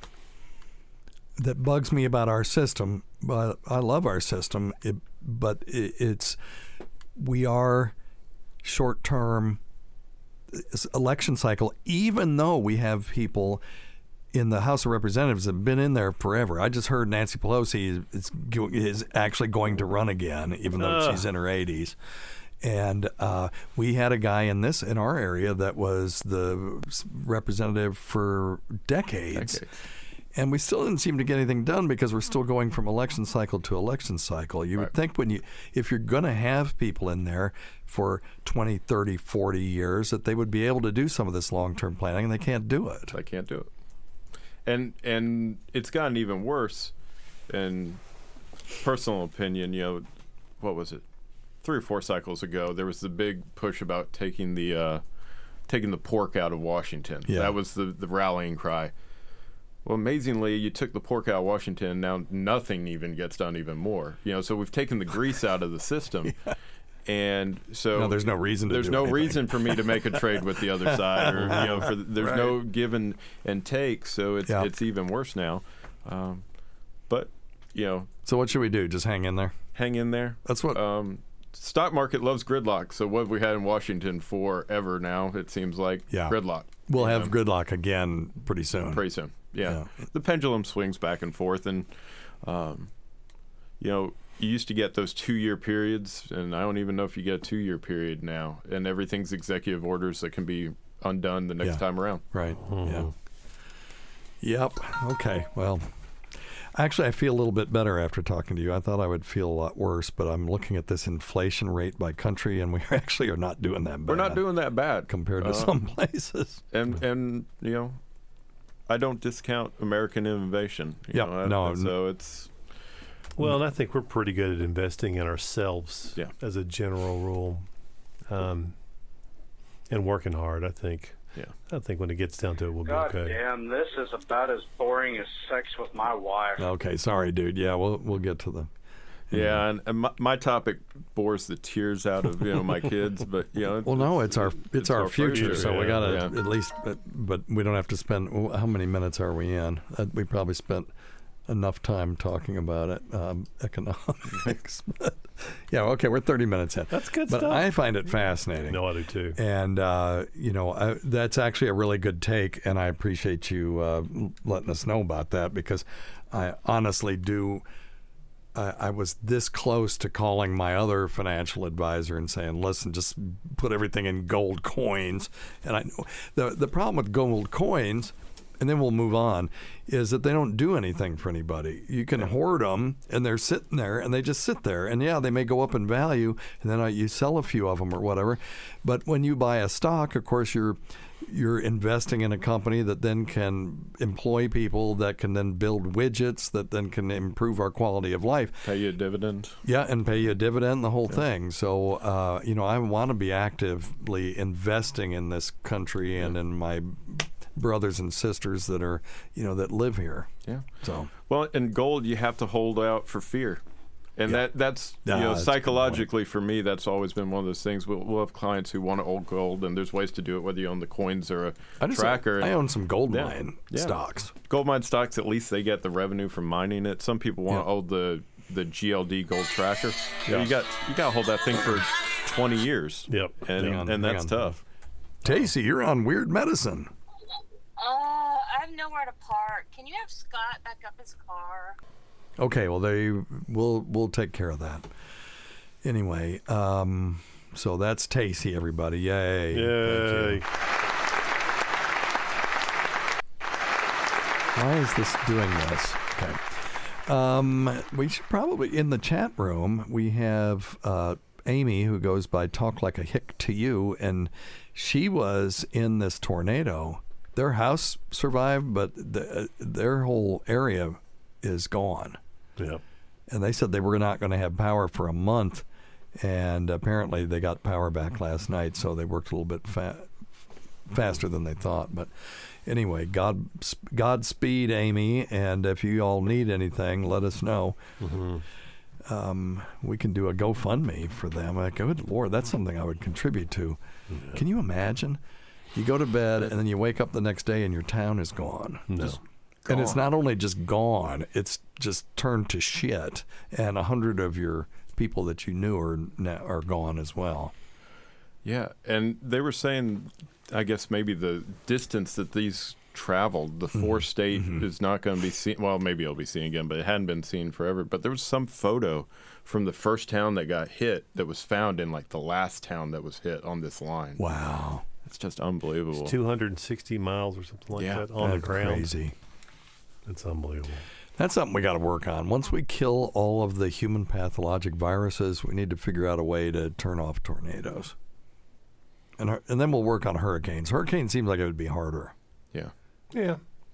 that bugs me about our system, but I love our system, it, but it, it's we are short term election cycle, even though we have people in the House of Representatives that have been in there forever. I just heard Nancy Pelosi is, is actually going to run again, even though Ugh. she's in her eighties. And uh, we had a guy in this in our area that was the representative for decades. Decades. And we still didn't seem to get anything done because we're still going from election cycle to election cycle. You Right. would think when you, if you're going to have people in there for twenty, thirty, forty years, that they would be able to do some of this long-term planning, and they can't do it. I can't do it. And and it's gotten even worse. In personal opinion, you know, what was it? Three or four cycles ago, there was the big push about taking the uh, taking the pork out of Washington. Yeah. That was the, the rallying cry. Well, amazingly, you took the pork out of Washington. Now nothing even gets done even more. You know, so we've taken the grease out of the system. Yeah. And so No, there's no reason to there's do no anything. reason for me to make a trade with the other side, or you know, for, there's Right. no give and, and take. So it's Yeah. it's even worse now. Um, but you know, So what should we do? Just hang in there? hang in there. That's what. Um, stock market loves gridlock. So what have we had in Washington forever now? It seems like Yeah. gridlock. we'll you have know, gridlock again pretty soon. pretty soon. Yeah. Yeah. The pendulum swings back and forth, and um, you know, you used to get those two-year periods, and I don't even know if you get a two-year period now. And everything's executive orders that can be undone the next Yeah. time around. Right. Yeah. Yep. Okay. Well, actually, I feel a little bit better after talking to you. I thought I would feel a lot worse, but I'm looking at this inflation rate by country, and we actually are not doing that bad. We're not doing that bad compared to Uh, some places. And and you know, I don't discount American innovation. you Yeah, know, no, So it's Well, and I think we're pretty good at investing in ourselves Yeah. as a general rule, um, and working hard. I think. Yeah. I think when it gets down to it, we'll be God okay. damn, this is about as boring as sex with my wife. Okay. Sorry, dude. Yeah, we'll we'll get to the. yeah, and, and my, my topic bores the tears out of you know my kids, but you know. Well, no, it's our it's, our, future, so we yeah, got to yeah. at least. But, but we don't have to spend. oh, How many minutes are we in? Uh, we probably spent enough time talking about it, um, economics. But, yeah. Okay, we're thirty minutes in. That's good but stuff. I find it fascinating. No, I do too. And, uh, you know, I, that's actually a really good take, and I appreciate you uh, letting us know about that because I honestly do. I, I was this close to calling my other financial advisor and saying, listen, just put everything in gold coins. And I know the, the problem with gold coins, and then we'll move on, is that they don't do anything for anybody. You can hoard them, and they're sitting there, and they just sit there. And, yeah, they may go up in value, and then uh, you sell a few of them or whatever. But when you buy a stock, of course, you're you're investing in a company that then can employ people that can then build widgets that then can improve our quality of life. Pay you a dividend. Yeah, and pay you a dividend, the whole thing. So, uh, you know, I want to be actively investing in this country and in my brothers and sisters that are, you know, that live here. Yeah. So, Well, in gold, you have to hold out for fear. And Yeah. that that's, you Ah, know, that's a good psychologically for me, that's always been one of those things. We'll, we'll have clients who want to own gold, and there's ways to do it, whether you own the coins or a I just tracker. I own some gold Yeah. mine Yeah. stocks. Gold mine stocks, at least they get the revenue from mining it. Some people want to Yeah. own the the G L D gold tracker. Yeah. You got you got to hold that thing for twenty years. Yep. And Hang on, and hang that's on. tough. Tacey, you're on Weird Medicine. Uh, I have nowhere to park. Can you have Scott back up his car? Okay, well, they we'll we'll take care of that. Anyway, um, So that's Tacy, everybody. Yay. Yay. Why is this doing this? Okay. Um, we should probably, in the chat room, we have uh, Amy, who goes by Talk Like a Hick to You, and she was in this tornado. Their house survived, but the, uh, their whole area is gone. Yep. And they said they were not going to have power for a month, and apparently they got power back last night, so they worked a little bit fa- faster than they thought. But anyway, God, Godspeed, Amy, and if you all need anything, let us know. Mm-hmm. Um, we can do a GoFundMe for them. Like, good Lord, that's something I would contribute to. Yeah. Can you imagine? You go to bed, and then you wake up the next day, and your town is gone. No. Just, and it's not only just gone, it's just turned to shit, and a hundred of your people that you knew are are gone as well. Yeah, and they were saying, I guess maybe the distance that these traveled, the four-state mm-hmm. is not going to be seen. Well, maybe it'll be seen again, but it hadn't been seen forever. But there was some photo from the first town that got hit that was found in like the last town that was hit on this line. Wow. It's just unbelievable. It's two hundred sixty miles or something like yeah, that on the ground. Crazy. It's unbelievable. That's something we got to work on. Once we kill all of the human pathologic viruses, we need to figure out a way to turn off tornadoes. And and then we'll work on hurricanes. Hurricanes seems like it would be harder. Yeah. Yeah.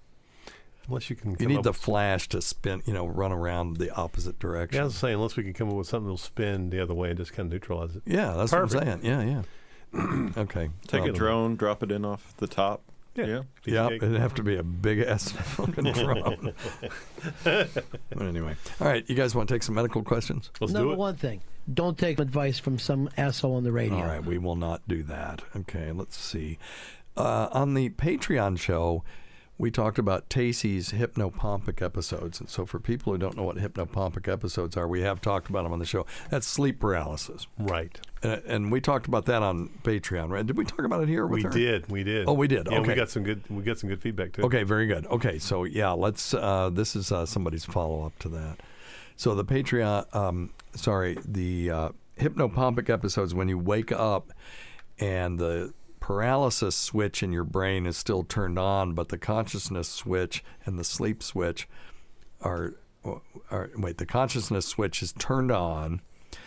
Unless you can. You need the flash to spin, you know, run around the opposite direction. Yeah, I was saying, unless we can come up with something that'll spin the other way and just kind of neutralize it. Yeah, that's Perfect. what I'm saying. Yeah, yeah. Okay. Take well, a drone, drop it in off the top. Yeah. Yeah. Yeah, it'd have to be a big ass fucking drone. But anyway, all right. You guys want to take some medical questions? Let's Number do it. one thing: don't take advice from some asshole on the radio. All right, we will not do that. Okay, let's see. Uh, on the Patreon show, we talked about Tacy's hypnopompic episodes. And so for people who don't know what hypnopompic episodes are, we have talked about them on the show. That's sleep paralysis. Right. And, and we talked about that on Patreon, right? Did we talk about it here with we her? We did. We did. Oh, we did. Yeah, okay. we got some good we got some good feedback too. Okay, very good. Okay, so yeah, let's uh, this is uh, somebody's follow-up to that. So the Patreon um, sorry, the uh, hypnopompic episodes when you wake up and the paralysis switch in your brain is still turned on, but the consciousness switch and the sleep switch are, are wait, the consciousness switch is turned on,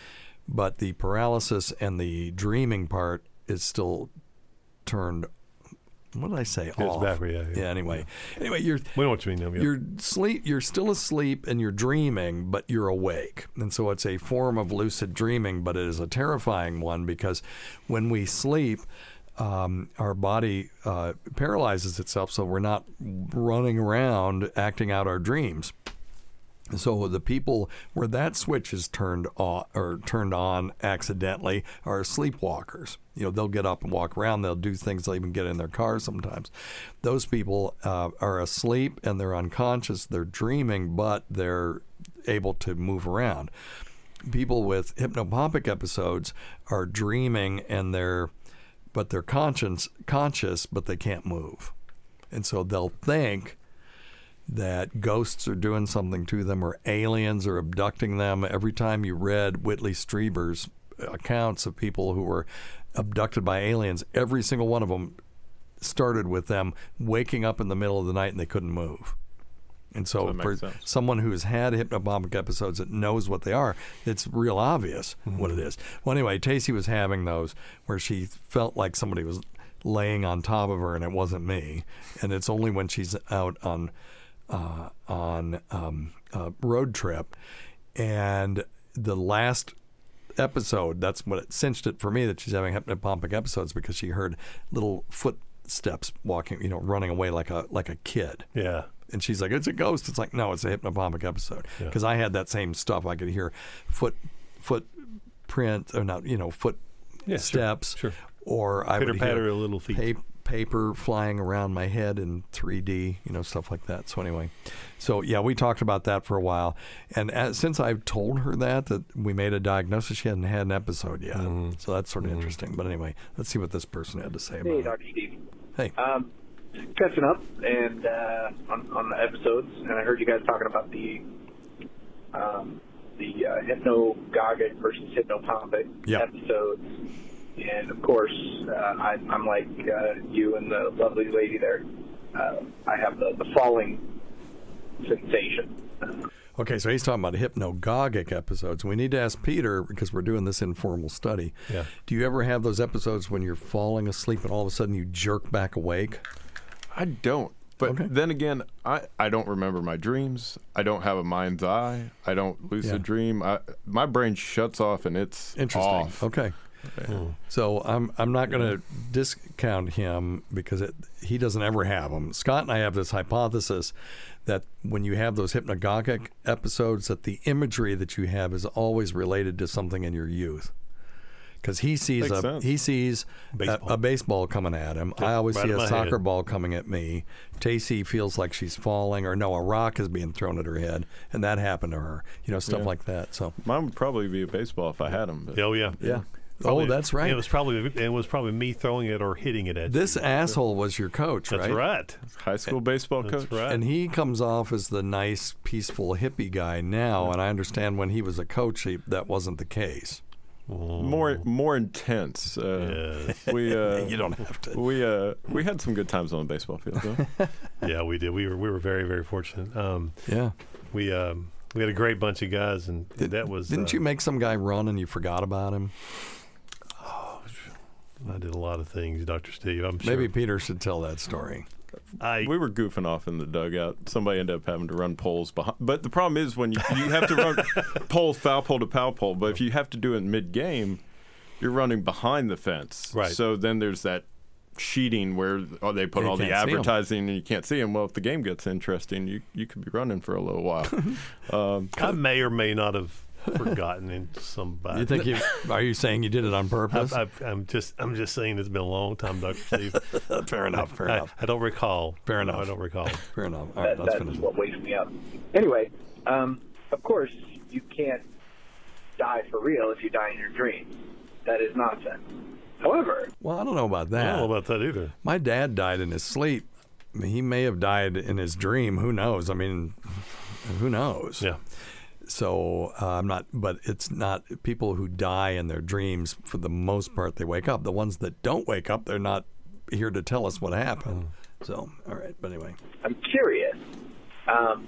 but the paralysis and the dreaming part is still turned. What did I say? It's off. backward, yeah, yeah. Yeah. Anyway, anyway, you're. We know what you mean. Though, yeah. You're sleep. You're still asleep and you're dreaming, but you're awake, and so it's a form of lucid dreaming, but it is a terrifying one because when we sleep, Um, our body uh, paralyzes itself, so we're not running around acting out our dreams. So the people where that switch is turned off or turned on accidentally are sleepwalkers. You know, they'll get up and walk around. They'll do things. They'll even get in their cars sometimes. Those people uh, are asleep and they're unconscious. They're dreaming, but they're able to move around. People with hypnopompic episodes are dreaming and they're but they're conscious, conscious, but they can't move. And so they'll think that ghosts are doing something to them or aliens are abducting them. Every time you read Whitley Strieber's accounts of people who were abducted by aliens, every single one of them started with them waking up in the middle of the night and they couldn't move. And so, so for sense. someone who's had hypnopompic episodes that knows what they are, it's real obvious mm-hmm. what it is. Well, anyway, Tacy was having those where she felt like somebody was laying on top of her, and it wasn't me. And it's only when she's out on uh, on um, a road trip, and the last episode, that's what it cinched it for me that she's having hypnopompic episodes because she heard little footsteps walking, you know, running away like a like a kid. Yeah. And she's like, it's a ghost. It's like, no, it's a hypnopompic episode. Because yeah. I had that same stuff. I could hear foot footprint, or not, you know, foot yeah, steps. Sure, sure. Or I Pitter would patter hear a little feet. Pa- paper flying around my head in three D, you know, stuff like that. So anyway, so yeah, we talked about that for a while. And as, since I've told her that, that we made a diagnosis, she hadn't had an episode yet. Mm-hmm. So that's sort of mm-hmm. interesting. But anyway, let's see what this person had to say about hey, it. Doctor Steve. Hey. Um, catching up and uh, on, on the episodes, and I heard you guys talking about the um, the uh, hypnagogic versus hypnopompic Yep. episodes. And, of course, uh, I, I'm like uh, you and the lovely lady there. Uh, I have the, the falling sensation. Okay, so he's talking about hypnagogic episodes. We need to ask Peter, because we're doing this informal study. Yeah. Do you ever have those episodes when you're falling asleep and all of a sudden you jerk back awake? I don't. But Okay. then again, I, I don't remember my dreams. I don't have a mind's eye. I don't lucid Yeah. dream. I, my brain shuts off and it's Interesting. off. Okay. So I'm I'm not going to discount him because it, he doesn't ever have them. Scott and I have this hypothesis that when you have those hypnagogic episodes, that the imagery that you have is always related to something in your youth. Because he sees Makes a sense. he sees Baseball. A, a baseball coming at him. I always right see in a my soccer head. ball coming at me. Tacey feels like she's falling, or no, a rock is being thrown at her head, and that happened to her. You know, stuff Yeah. like that. So Mine would probably be a baseball if I had them. Oh yeah, yeah. Probably- Oh, that's right. It was probably it was probably me throwing it or hitting it at This you. asshole was your coach, That's right? right. High school baseball That's coach. right. And he comes off as the nice, peaceful hippie guy now, and I understand when he was a coach, he, that wasn't the case. More more intense. Uh, Yes. We uh, You don't have to. We uh, we had some good times on the baseball field. Though. Yeah, we did. We were we were very very fortunate. Um, Yeah. we um, we had a great bunch of guys, and Did, that was. Didn't uh, you make some guy run and you forgot about him? I did a lot of things, Doctor Steve. I'm sure. Maybe Peter should tell that story. I We were goofing off in the dugout. Somebody ended up having to run poles behind. But the problem is when you, you have to run poles, foul pole to foul pole. But if you have to do it mid game, you're running behind the fence. Right. So then there's that sheeting where oh, they put You all the can't see 'em. advertising and you can't see them. Well, if the game gets interesting, you you could be running for a little while. um, I may or may not have forgotten in somebody. You think you? Are you saying you did it on purpose? I, I, I'm just I'm just saying it's been a long time, Doctor Steve. Fair enough. Fair I, enough. I don't recall. Fair No, enough. I don't recall. Fair enough. All right, That, let's that's finish. what wakes me up. Anyway, um, of course, you can't die for real if you die in your dreams. That is nonsense. However, Well, I don't know about I that. don't know about that either. My dad died in his sleep. I mean, he may have died in his dream. Who knows? I mean, who knows? Yeah. So uh, I'm not, but it's not people who die in their dreams. For the most part, they wake up. The ones that don't wake up, they're not here to tell us what happened. So, all right. But anyway, I'm curious. Um,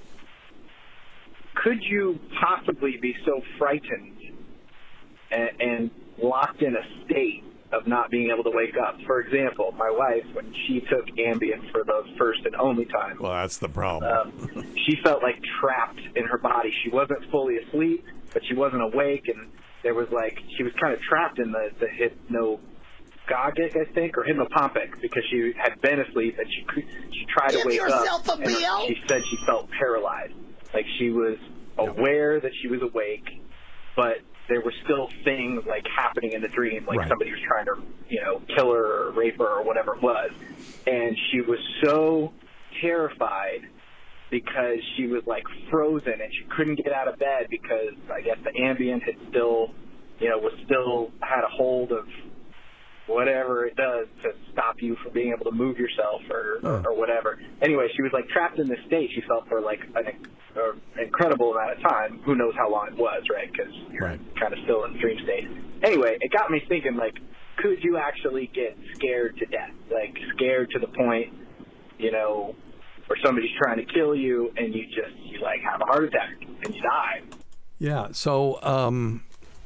could you possibly be so frightened and, and locked in a state of not being able to wake up? For example, my wife, when she took Ambien for the first and only time, well, that's the problem. um, she felt like trapped in her body. She wasn't fully asleep, but she wasn't awake, and there was like she was kind of trapped in the the hypnagogic, I think, or hypnopompic, because she had been asleep and she cou- she tried Give to wake yourself up. a and meal. she said she felt paralyzed, like she was aware that she was awake, but there were still things like happening in the dream, like Right. somebody was trying to, you know, kill her or rape her or whatever it was. And she was so terrified because she was like frozen and she couldn't get out of bed because I guess the Ambien had still, you know, was still had a hold of whatever it does to stop you from being able to move yourself or, Oh. or whatever. Anyway, she was like trapped in this state. She felt for like an, an incredible amount of time. Who knows how long it was, right? Because you're Right. kind of still in dream state. Anyway, it got me thinking, like, could you actually get scared to death? Like, scared to the point, you know, where somebody's trying to kill you and you just, you like have a heart attack and you die. Yeah. So um,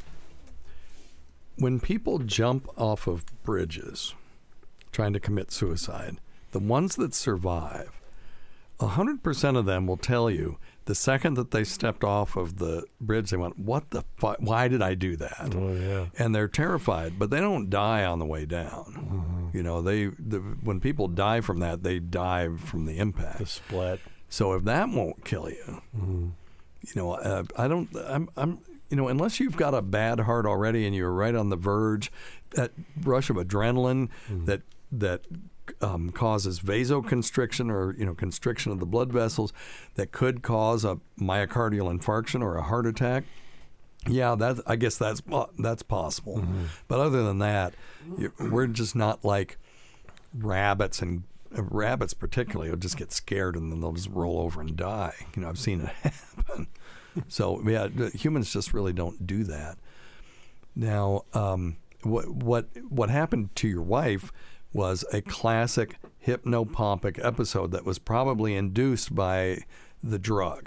when people jump off of bridges trying to commit suicide, the ones that survive, one hundred percent of them will tell you the second that they stepped off of the bridge, they went, what the fuck? Why did I do that? Oh yeah. And they're terrified, but they don't die on the way down. You know, they the, when people die from that, they die from the impact. The splat. So if that won't kill you, you know, uh, I don't, I'm, I'm, you know, unless you've got a bad heart already and you're right on the verge, that rush of adrenaline that that um, causes vasoconstriction or you know constriction of the blood vessels that could cause a myocardial infarction or a heart attack. Yeah, that I guess that's that's possible. Mm-hmm. But other than that, you, we're just not like rabbits and. Uh, rabbits particularly will just get scared and then they'll just roll over and die. You know, I've seen it happen. So yeah, humans just really don't do that. Now, um, what what what happened to your wife was a classic hypnopompic episode that was probably induced by the drug,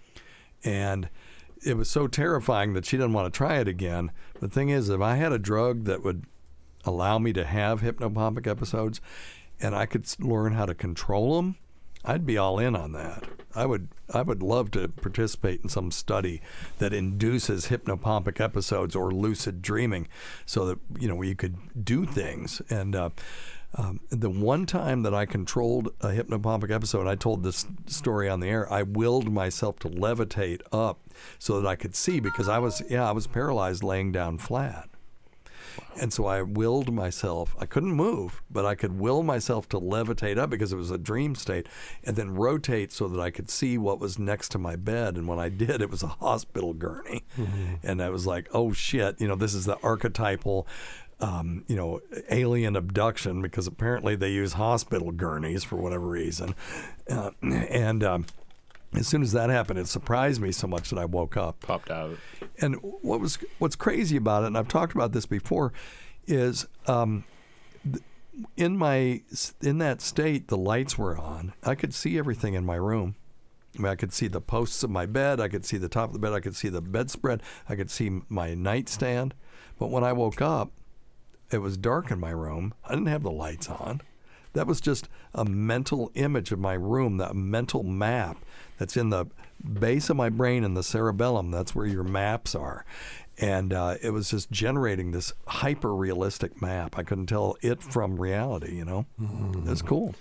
and it was so terrifying that she didn't want to try it again. The thing is, if I had a drug that would allow me to have hypnopompic episodes, and I could learn how to control them, I'd be all in on that. I would I would love to participate in some study that induces hypnopompic episodes or lucid dreaming, so that you know you could do things. And uh, um, the one time that I controlled a hypnopompic episode, I told this story on the air. I willed myself to levitate up so that I could see, because I was yeah I was paralyzed laying down flat. And so I willed myself, I couldn't move, but I could will myself to levitate up because it was a dream state, and then rotate so that I could see what was next to my bed. And when I did, it was a hospital gurney. Mm-hmm. And I was like, oh shit, you know, this is the archetypal, um, you know, alien abduction, because apparently they use hospital gurneys for whatever reason. Uh, and, um, As soon as that happened, it surprised me so much that I woke up. Popped out. And what was what's crazy about it, and I've talked about this before, is um, th- in my in that state, the lights were on. I could see everything in my room. I mean, I could see the posts of my bed. I could see the top of the bed. I could see the bedspread. I could see my nightstand. But when I woke up, it was dark in my room. I didn't have the lights on. That was just a mental image of my room, that mental map that's in the base of my brain in the cerebellum. That's where your maps are. And uh, it was just generating this hyper-realistic map. I couldn't tell it from reality, you know? Mm. It was cool.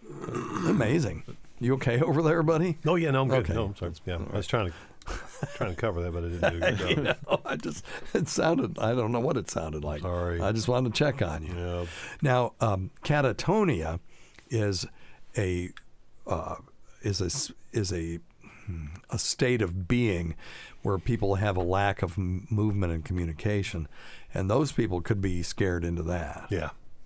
Amazing. You okay over there, buddy? Oh, yeah, no, I'm good. Okay. No, I'm sorry. Yeah, I was trying to trying to cover that, but I didn't do a good job. You know, I just, it sounded, I don't know what it sounded like. Sorry. I just wanted to check on you. Yep. Now, um, catatonia is a, uh, is a, is a, a state of being where people have a lack of m- movement and communication. And those people could be scared into that. Yeah.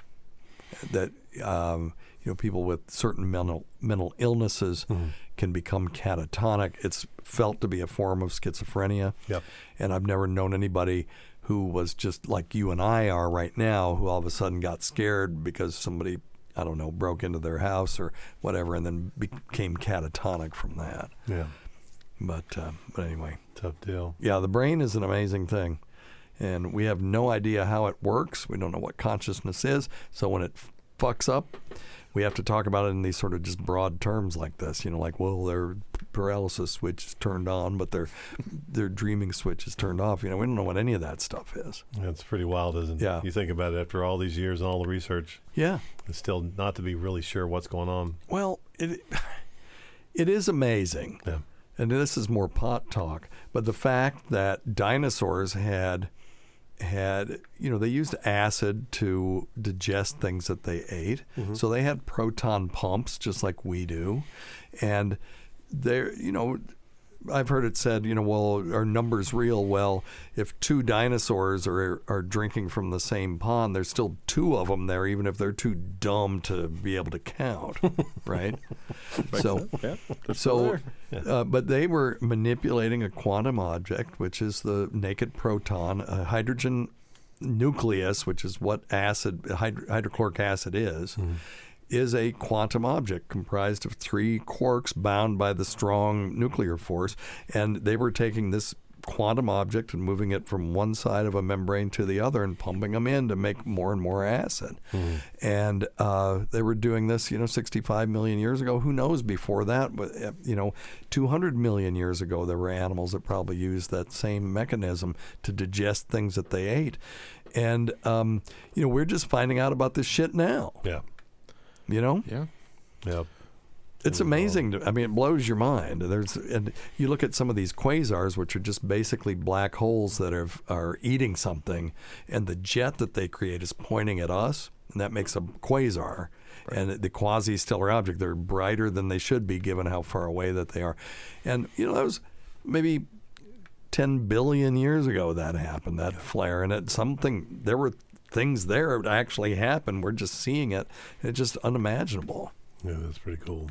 That, um, you know, people with certain mental mental illnesses mm-hmm. can become catatonic. It's felt to be a form of schizophrenia. Yep. And I've never known anybody who was just like you and I are right now, who all of a sudden got scared because somebody, I don't know, broke into their house or whatever, and then became catatonic from that. Yeah. But uh, but anyway. Tough deal. Yeah, the brain is an amazing thing. And we have no idea how it works. We don't know what consciousness is. So when it f- fucks up, we have to talk about it in these sort of just broad terms like this, you know, like, well, their paralysis switch is turned on, but their their dreaming switch is turned off. You know, we don't know what any of that stuff is. That's pretty wild, isn't it? Yeah. You think about it after all these years and all the research. Yeah. It's still not to be really sure what's going on. Well, it it is amazing. Yeah. And this is more pot talk, but the fact that dinosaurs had had, you know, they used acid to digest things that they ate. Mm-hmm. So they had proton pumps just like we do. And they're, you know, I've heard it said, you know, well, are numbers real? Well, if two dinosaurs are are drinking from the same pond, there's still two of them there, even if they're too dumb to be able to count, right? so, yeah, so, uh, but they were manipulating a quantum object, which is the naked proton, a hydrogen nucleus, which is what acid, hydro, hydrochloric acid is. Mm-hmm. is a quantum object comprised of three quarks bound by the strong nuclear force. And they were taking this quantum object and moving it from one side of a membrane to the other and pumping them in to make more and more acid. Mm. And uh, they were doing this, you know, sixty-five million years ago. Who knows before that? But, uh, you know, two hundred million years ago, there were animals that probably used that same mechanism to digest things that they ate. And, um, you know, we're just finding out about this shit now. Yeah. You know? Yeah. Yep. It's amazing. To, I mean, it blows your mind. There's, and you look at some of these quasars, which are just basically black holes that are are eating something, and the jet that they create is pointing at us, and that makes a quasar. Right. And the quasi-stellar object, they're brighter than they should be, given how far away that they are. And you know, that was maybe ten billion years ago that happened, that flare, and it something there were. Things there that actually happen. We're just seeing it. It's just unimaginable. Yeah, that's pretty cool.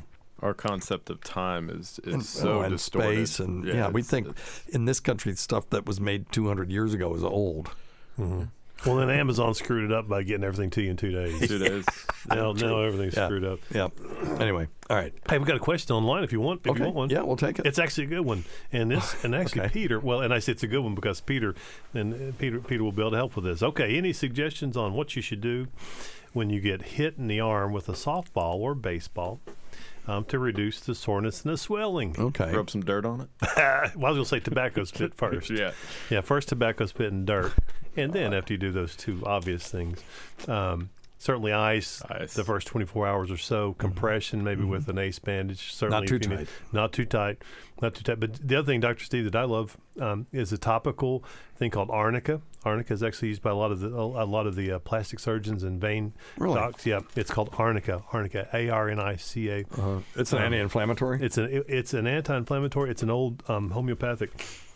our concept of time is, is and, so oh, and distorted. space and yeah, yeah, we it's- think it's- in this country stuff that was made two hundred years ago is old. Mm-hmm. Well, then Amazon screwed it up by getting everything to you in two days. Two days. now, now everything's Yeah. screwed up. Yeah. Anyway, all right. Hey, we've got a question online if you want. If Okay. you want one, Yeah, we'll take it. It's actually a good one, and this, and actually Okay. Peter. Well, and I say it's a good one because Peter, and uh, Peter, Peter will be able to help with this. Okay, any suggestions on what you should do when you get hit in the arm with a softball or baseball um, to reduce the soreness and the swelling? Okay. Rub some dirt on it. well, I was going to say tobacco spit first. Yeah. Yeah, first tobacco spit and dirt. And then after you do those two obvious things, um, certainly ice, Ice. the first twenty-four hours or so, compression maybe with an ace bandage. Certainly Not too if you need- tight. not too tight. Not too tight. But the other thing, Doctor Steve, that I love um, is a topical thing called Arnica. Arnica is actually used by a lot of the a lot of the uh, plastic surgeons and vein Really? docs. Yeah, it's called Arnica. Arnica, A R N I C A. Uh, it's an Um, anti-inflammatory. It's an it- it's an anti-inflammatory. It's an old um, homeopathic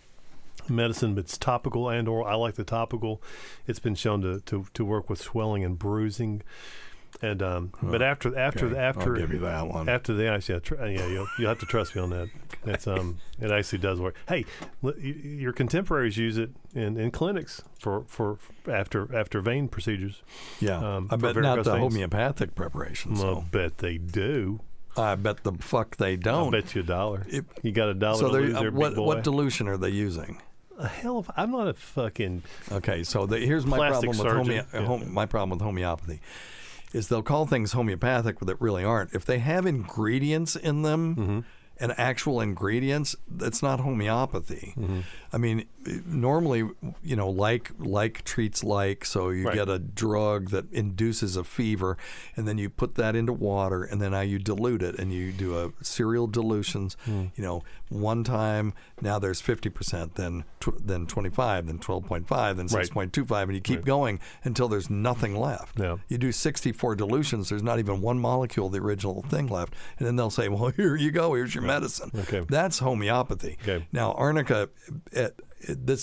medicine, but it's topical and oral. I like the topical. It's been shown to, to, to work with swelling and bruising. And um, but after after okay. after I'll give you that one. after the ice, yeah, tr- yeah, you'll, you'll have to trust me on that. It's um, it actually does work. Hey, l- y- your contemporaries use it in, in clinics for, for after after vein procedures. Yeah, um, I for bet not varicose the veins. homeopathic preparations. Well, So. bet they do. I bet the fuck they I don't. bet you a dollar. It- you got a dollar so to they're- lose uh, there, what big boy. what dilution are they using? A hell of I'm not a fucking Okay, so the, here's my Plastic problem with surgeon. homeo- Yeah. home, my problem with homeopathy is they'll call things homeopathic that really aren't. If they have ingredients in them Mm-hmm. and actual ingredients, that's not homeopathy. Mm-hmm. I mean, normally, you know, like like treats like, so you Right. get a drug that induces a fever, and then you put that into water, and then now you dilute it, and you do a serial dilutions. Mm. You know, one time now there's fifty percent, then tw- then twenty-five, then twelve point five, then Right. six point two five, and you keep Right. going until there's nothing left. Yeah. You do sixty-four dilutions, there's not even one molecule of the original thing left, and then they'll say, well, here you go, here's your medicine. Okay. That's homeopathy. Okay. Now, Arnica, it, it, this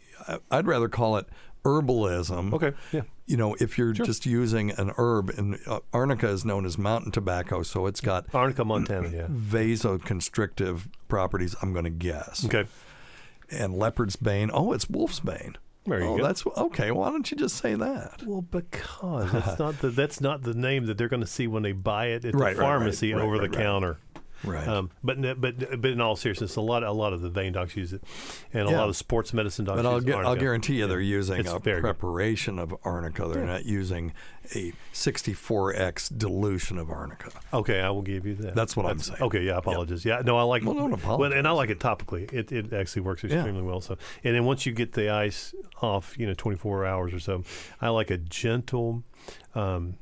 I'd rather call it herbalism. Okay, yeah. You know, if you're just using an herb, and uh, Arnica is known as mountain tobacco, so it's got Arnica montana, yeah. vasoconstrictive properties, I'm going to guess. Okay. And leopard's bane. Oh, it's wolf's bane. There you oh, go. That's okay. Why don't you just say that? Well, because that's not the that's not the name that they're going to see when they buy it at the Right, right, pharmacy right, right, over right, the right. counter. Right. Um, but n- but but in all seriousness, a lot a lot of the vein docs use it, and a Yeah. lot of sports medicine docs. But I'll, use gu- Arnica. I'll guarantee you they're using It's a very good. preparation of Arnica. They're Yeah. not using a sixty-four x dilution of Arnica. Okay, I will give you that. That's what I'm saying. Okay, yeah, I apologize. Yeah, no, I like Well, it. don't Well, and I apologize. like it topically. It it actually works Yeah. extremely well. So, and then once you get the ice off, you know, twenty-four hours or so, I like a gentle. Um,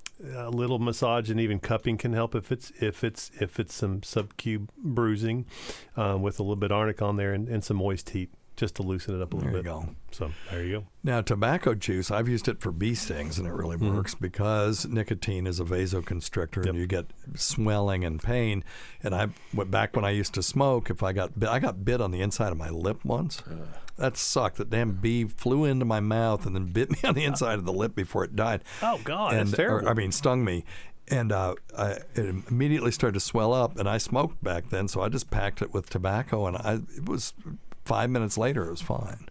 a little massage and even cupping can help if it's if it's if it's some subcube bruising um, with a little bit arnica on there and, and some moist heat just to loosen it up a little There you bit. go. So there you go. Now, tobacco juice, I've used it for bee stings, and it really Mhm. works because nicotine is a vasoconstrictor, and you get swelling and pain. And I went back when I used to smoke. If I got bit, I got bit on the inside of my lip once. That sucked. That damn bee flew into my mouth and then bit me on the inside of the lip before it died. Oh God, and, that's terrible. Or, I mean, stung me. And uh, I, it immediately started to swell up, and I smoked back then, so I just packed it with tobacco, and I it was five minutes later, it was fine.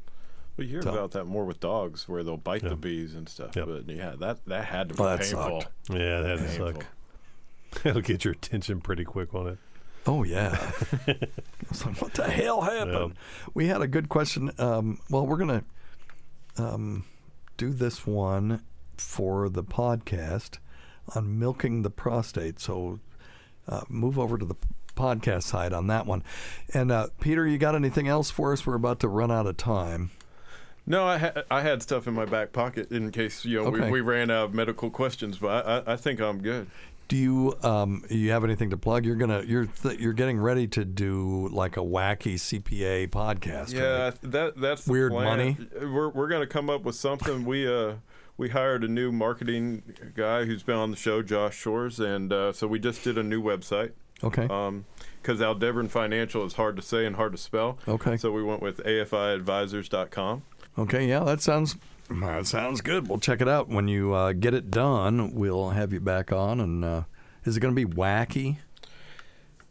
We hear So- about that more with dogs, where they'll bite Yeah. the bees and stuff. Yep. But yeah, that that had to be Oh, that painful. sucked. Yeah, that had to Painful. suck. It'll get your attention pretty quick on it. Oh, yeah. I was like, what the hell happened? We had a good question. Um, well, we're going to um, do this one for the podcast on milking the prostate. So uh, move over to the podcast side on that one. And uh, Peter, you got anything else for us? We're about to run out of time. No, I ha- I had stuff in my back pocket in case you know Okay. we, we ran out of medical questions, but I, I, I think I'm good. Do you um you have anything to plug? You're gonna you're th- you're getting ready to do like a wacky C P A podcast. Yeah, right? that that's the Weird plan. money? We're we're gonna come up with something. We uh we hired a new marketing guy who's been on the show, Josh Shores, and uh, so we just did a new website. Okay. Um, because Aldebaran Financial is hard to say and hard to spell. Okay. So we went with A F I advisors dot com. Okay, yeah, that sounds that sounds good. We'll check it out when you uh, get it done. We'll have you back on, and uh, is it going to be wacky?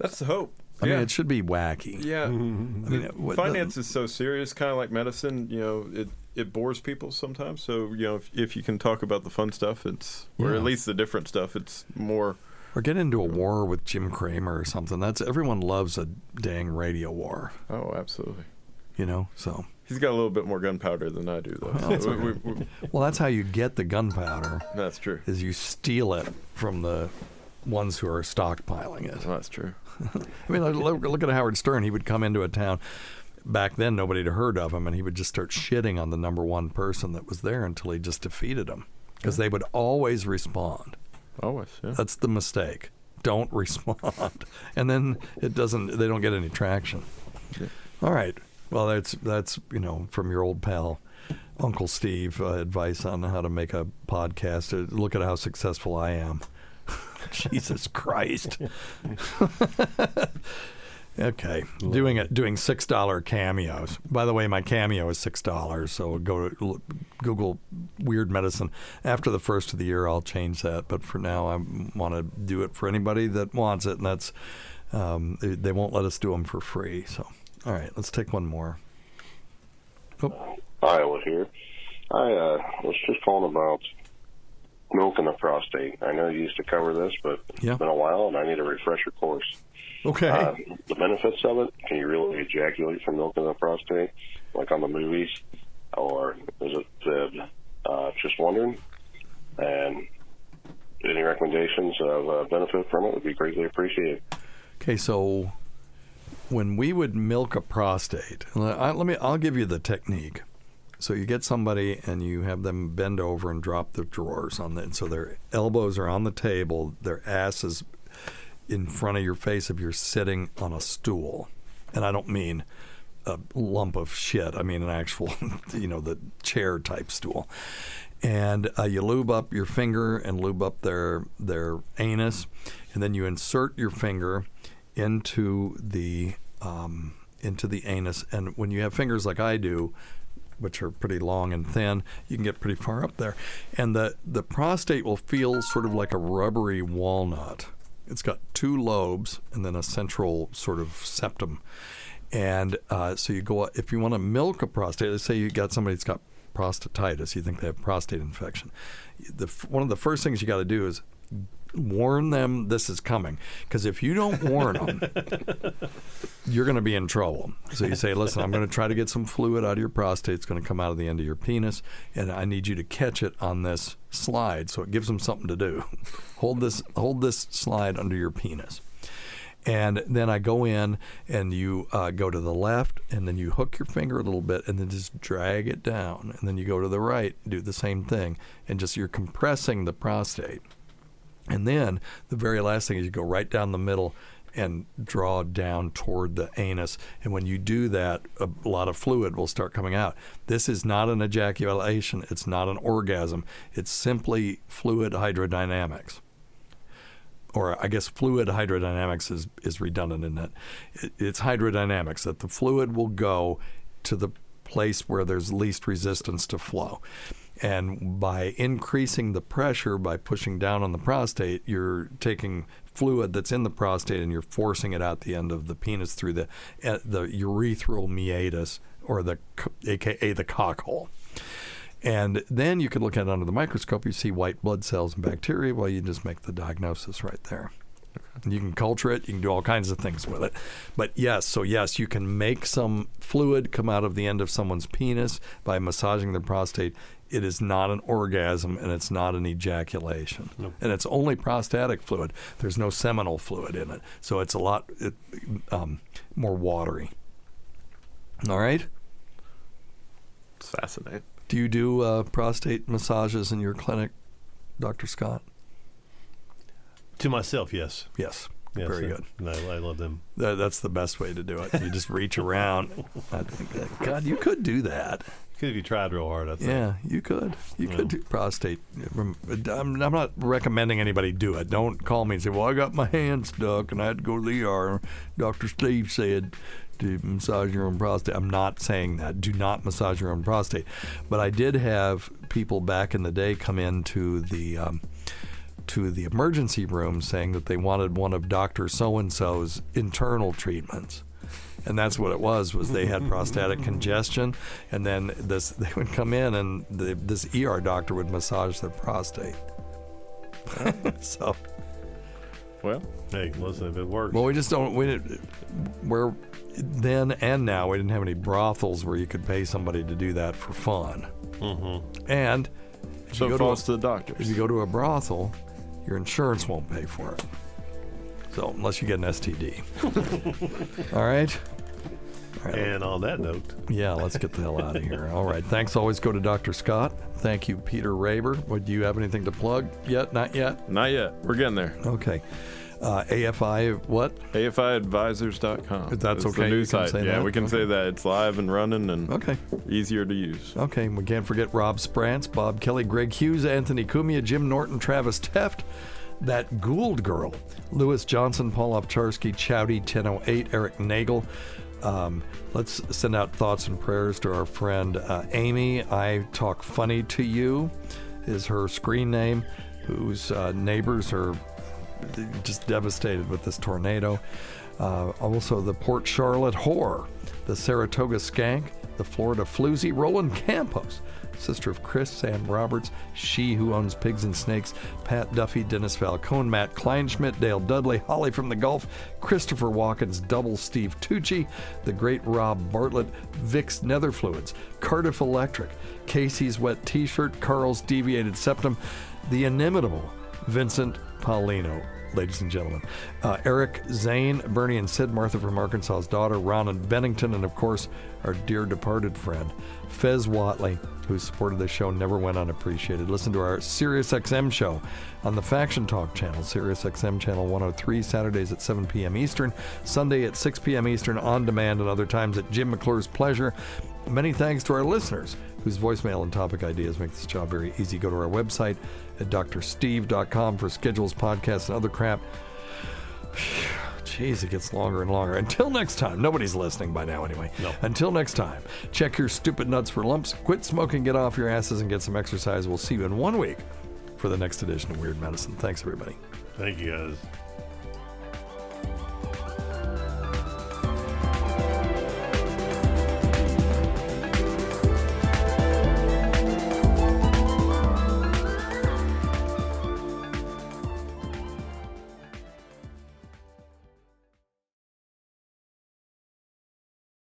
That's the hope. I yeah. mean, it should be wacky. Yeah. I mean, it- what- finance is so serious, kind of like medicine. You know, it it bores people sometimes. So you know, if, if you can talk about the fun stuff, it's or Yeah. at least the different stuff, it's more. Or get into a war with Jim Cramer or something. That's everyone loves a dang radio war. Oh, absolutely. You know, so. He's got a little bit more gunpowder than I do, though. Well, that's, So okay. we- we- we- Well, that's how you get the gunpowder. That's true. Is you steal it from the ones who are stockpiling it. That's true. I mean, look, look at Howard Stern. He would come into a town. Back then, nobody had heard of him, and he would just start shitting on the number one person that was there until he just defeated him. Because they would always respond. Always, yeah. That's the mistake. Don't respond, and then it doesn't. They don't get any traction. Yeah. All right. Well, that's that's you know from your old pal, Uncle Steve, uh, advice on how to make a podcast. Uh, look at how successful I am. Jesus Christ. Okay, doing it, doing six dollar cameos. By the way, my cameo is six dollars. So go to l- Google Weird Medicine. After the first of the year, I'll change that. But for now, I want to do it for anybody that wants it, and that's um, they, they won't let us do them for free. So, all right, let's take one more. Oh. Iowa here. I uh, was just calling about milking the prostate. I know you used to cover this, but yeah. it's been a while, and I need a refresher course. Okay. Uh, the benefits of it, can you really ejaculate from milking the prostate, like on the movies? Or is it fib? Uh, just wondering. And any recommendations of uh, benefit from it would be greatly appreciated. Okay, so when we would milk a prostate, I, let me, I'll give you the technique. So you get somebody and you have them bend over and drop the drawers on the, so their elbows are on the table, their ass is in front of your face if you're sitting on a stool. And I don't mean a lump of shit. I mean an actual, you know, the chair type stool. And uh, you lube up your finger and lube up their their anus, and then you insert your finger into the um, into the anus. And when you have fingers like I do, which are pretty long and thin, you can get pretty far up there. And the, the prostate will feel sort of like a rubbery walnut. It's got two lobes and then a central sort of septum. And uh, so you go, if you want to milk a prostate, let's say you got somebody that's got prostatitis, you think they have prostate infection. The, one of the first things you got to do is warn them this is coming. Because if you don't warn them, you're going to be in trouble. So you say, listen, I'm going to try to get some fluid out of your prostate. It's going to come out of the end of your penis, and I need you to catch it on this slide. So it gives them something to do. hold this, hold this slide under your penis. And then I go in and you uh, go to the left, and then you hook your finger a little bit and then just drag it down. And then you go to the right, do the same thing. And just you're compressing the prostate. And then the very last thing is you go right down the middle and draw down toward the anus. And when you do that, a lot of fluid will start coming out. This is not an ejaculation. It's not an orgasm. It's simply fluid hydrodynamics. Or I guess fluid hydrodynamics is, is redundant in that. It, it's hydrodynamics, that the fluid will go to the place where there's least resistance to flow. And by increasing the pressure, by pushing down on the prostate, you're taking fluid that's in the prostate and you're forcing it out the end of the penis through the uh, the urethral meatus, or the A K A the cock hole. And then you could look at it under the microscope. You see white blood cells and bacteria. Well, you just make the diagnosis right there. And you can culture it. You can do all kinds of things with it. But yes, so yes, you can make some fluid come out of the end of someone's penis by massaging their prostate. It is not an orgasm, and it's not an ejaculation. Nope. And it's only prostatic fluid. There's no seminal fluid in it. So it's a lot it, um, more watery. All right? It's fascinating. Do you do uh, prostate massages in your clinic, Doctor Scott? To myself, yes. Yes. Yes, Very I, good. I, I love them. That, that's the best way to do it. You just reach around. I think that, God, you could do that. Could if you tried real hard, I think. Yeah, you could. You Yeah. could do prostate. I'm, I'm not recommending anybody do it. Don't call me and say, well, I got my hand stuck and I had to go to the E R. Doctor Steve said to massage your own prostate. I'm not saying that. Do not massage your own prostate. But I did have people back in the day come into the um, to the emergency room saying that they wanted one of Doctor So-and-so's internal treatments. And that's what it was, was they had prostatic congestion, and then this they would come in and the, this E R doctor would massage their prostate. So, well, hey, listen, if it works. Well, we just don't. We where then and now we didn't have any brothels where you could pay somebody to do that for fun. Mm-hmm. And if so you it go falls to, to the doctors. If you go to a brothel, your insurance won't pay for it. So unless you get an S T D. All right. All right. And on that note, yeah, let's get the hell out of here. All right. Thanks. Always go to Doctor Scott. Thank you, Peter Raber. Would you have anything to plug yet? Not yet? Not yet. We're getting there. Okay. Uh, A F I, what? A F I advisors dot com. That's it's okay. The new You can site. say yeah, that? we can Okay. say that. It's live and running and okay. easier to use. Okay. We can't forget Rob Sprance, Bob Kelly, Greg Hughes, Anthony Cumia, Jim Norton, Travis Teft, that Gould Girl, Lewis Johnson, Paul Ovcharsky, Chowdy, ten oh eight, Eric Nagel. Um, let's send out thoughts and prayers to our friend uh, Amy. I Talk Funny to You is her screen name, whose uh, neighbors are just devastated with this tornado. Uh, also, the Port Charlotte Whore, the Saratoga Skank, the Florida Floozy, Roland Campos, sister of Chris, Sam Roberts, She Who Owns Pigs and Snakes, Pat Duffy, Dennis Falcone, Matt Kleinschmidt, Dale Dudley, Holly from the Gulf, Christopher Watkins, Double Steve Tucci, the great Rob Bartlett, Vic's Nether Fluids, Cardiff Electric, Casey's Wet T-Shirt, Carl's Deviated Septum, the inimitable Vincent Paulino, ladies and gentlemen. Uh, Eric, Zane, Bernie and Sid, Martha from Arkansas's Daughter, Ron and Bennington, and of course, our dear departed friend, Fez Watley, who supported the show, never went unappreciated. Listen to our SiriusXM show on the Faction Talk channel, SiriusXM channel one oh three, Saturdays at seven p.m. Eastern, Sunday at six p.m. Eastern, on demand, and other times at Jim McClure's pleasure. Many thanks to our listeners, whose voicemail and topic ideas make this job very easy. Go to our website at d r steve dot com for schedules, podcasts, and other crap. Jeez, it gets longer and longer. Until next time. Nobody's listening by now anyway. No. Until next time, check your stupid nuts for lumps, quit smoking, get off your asses, and get some exercise. We'll see you in one week for the next edition of Weird Medicine. Thanks, everybody. Thank you, guys.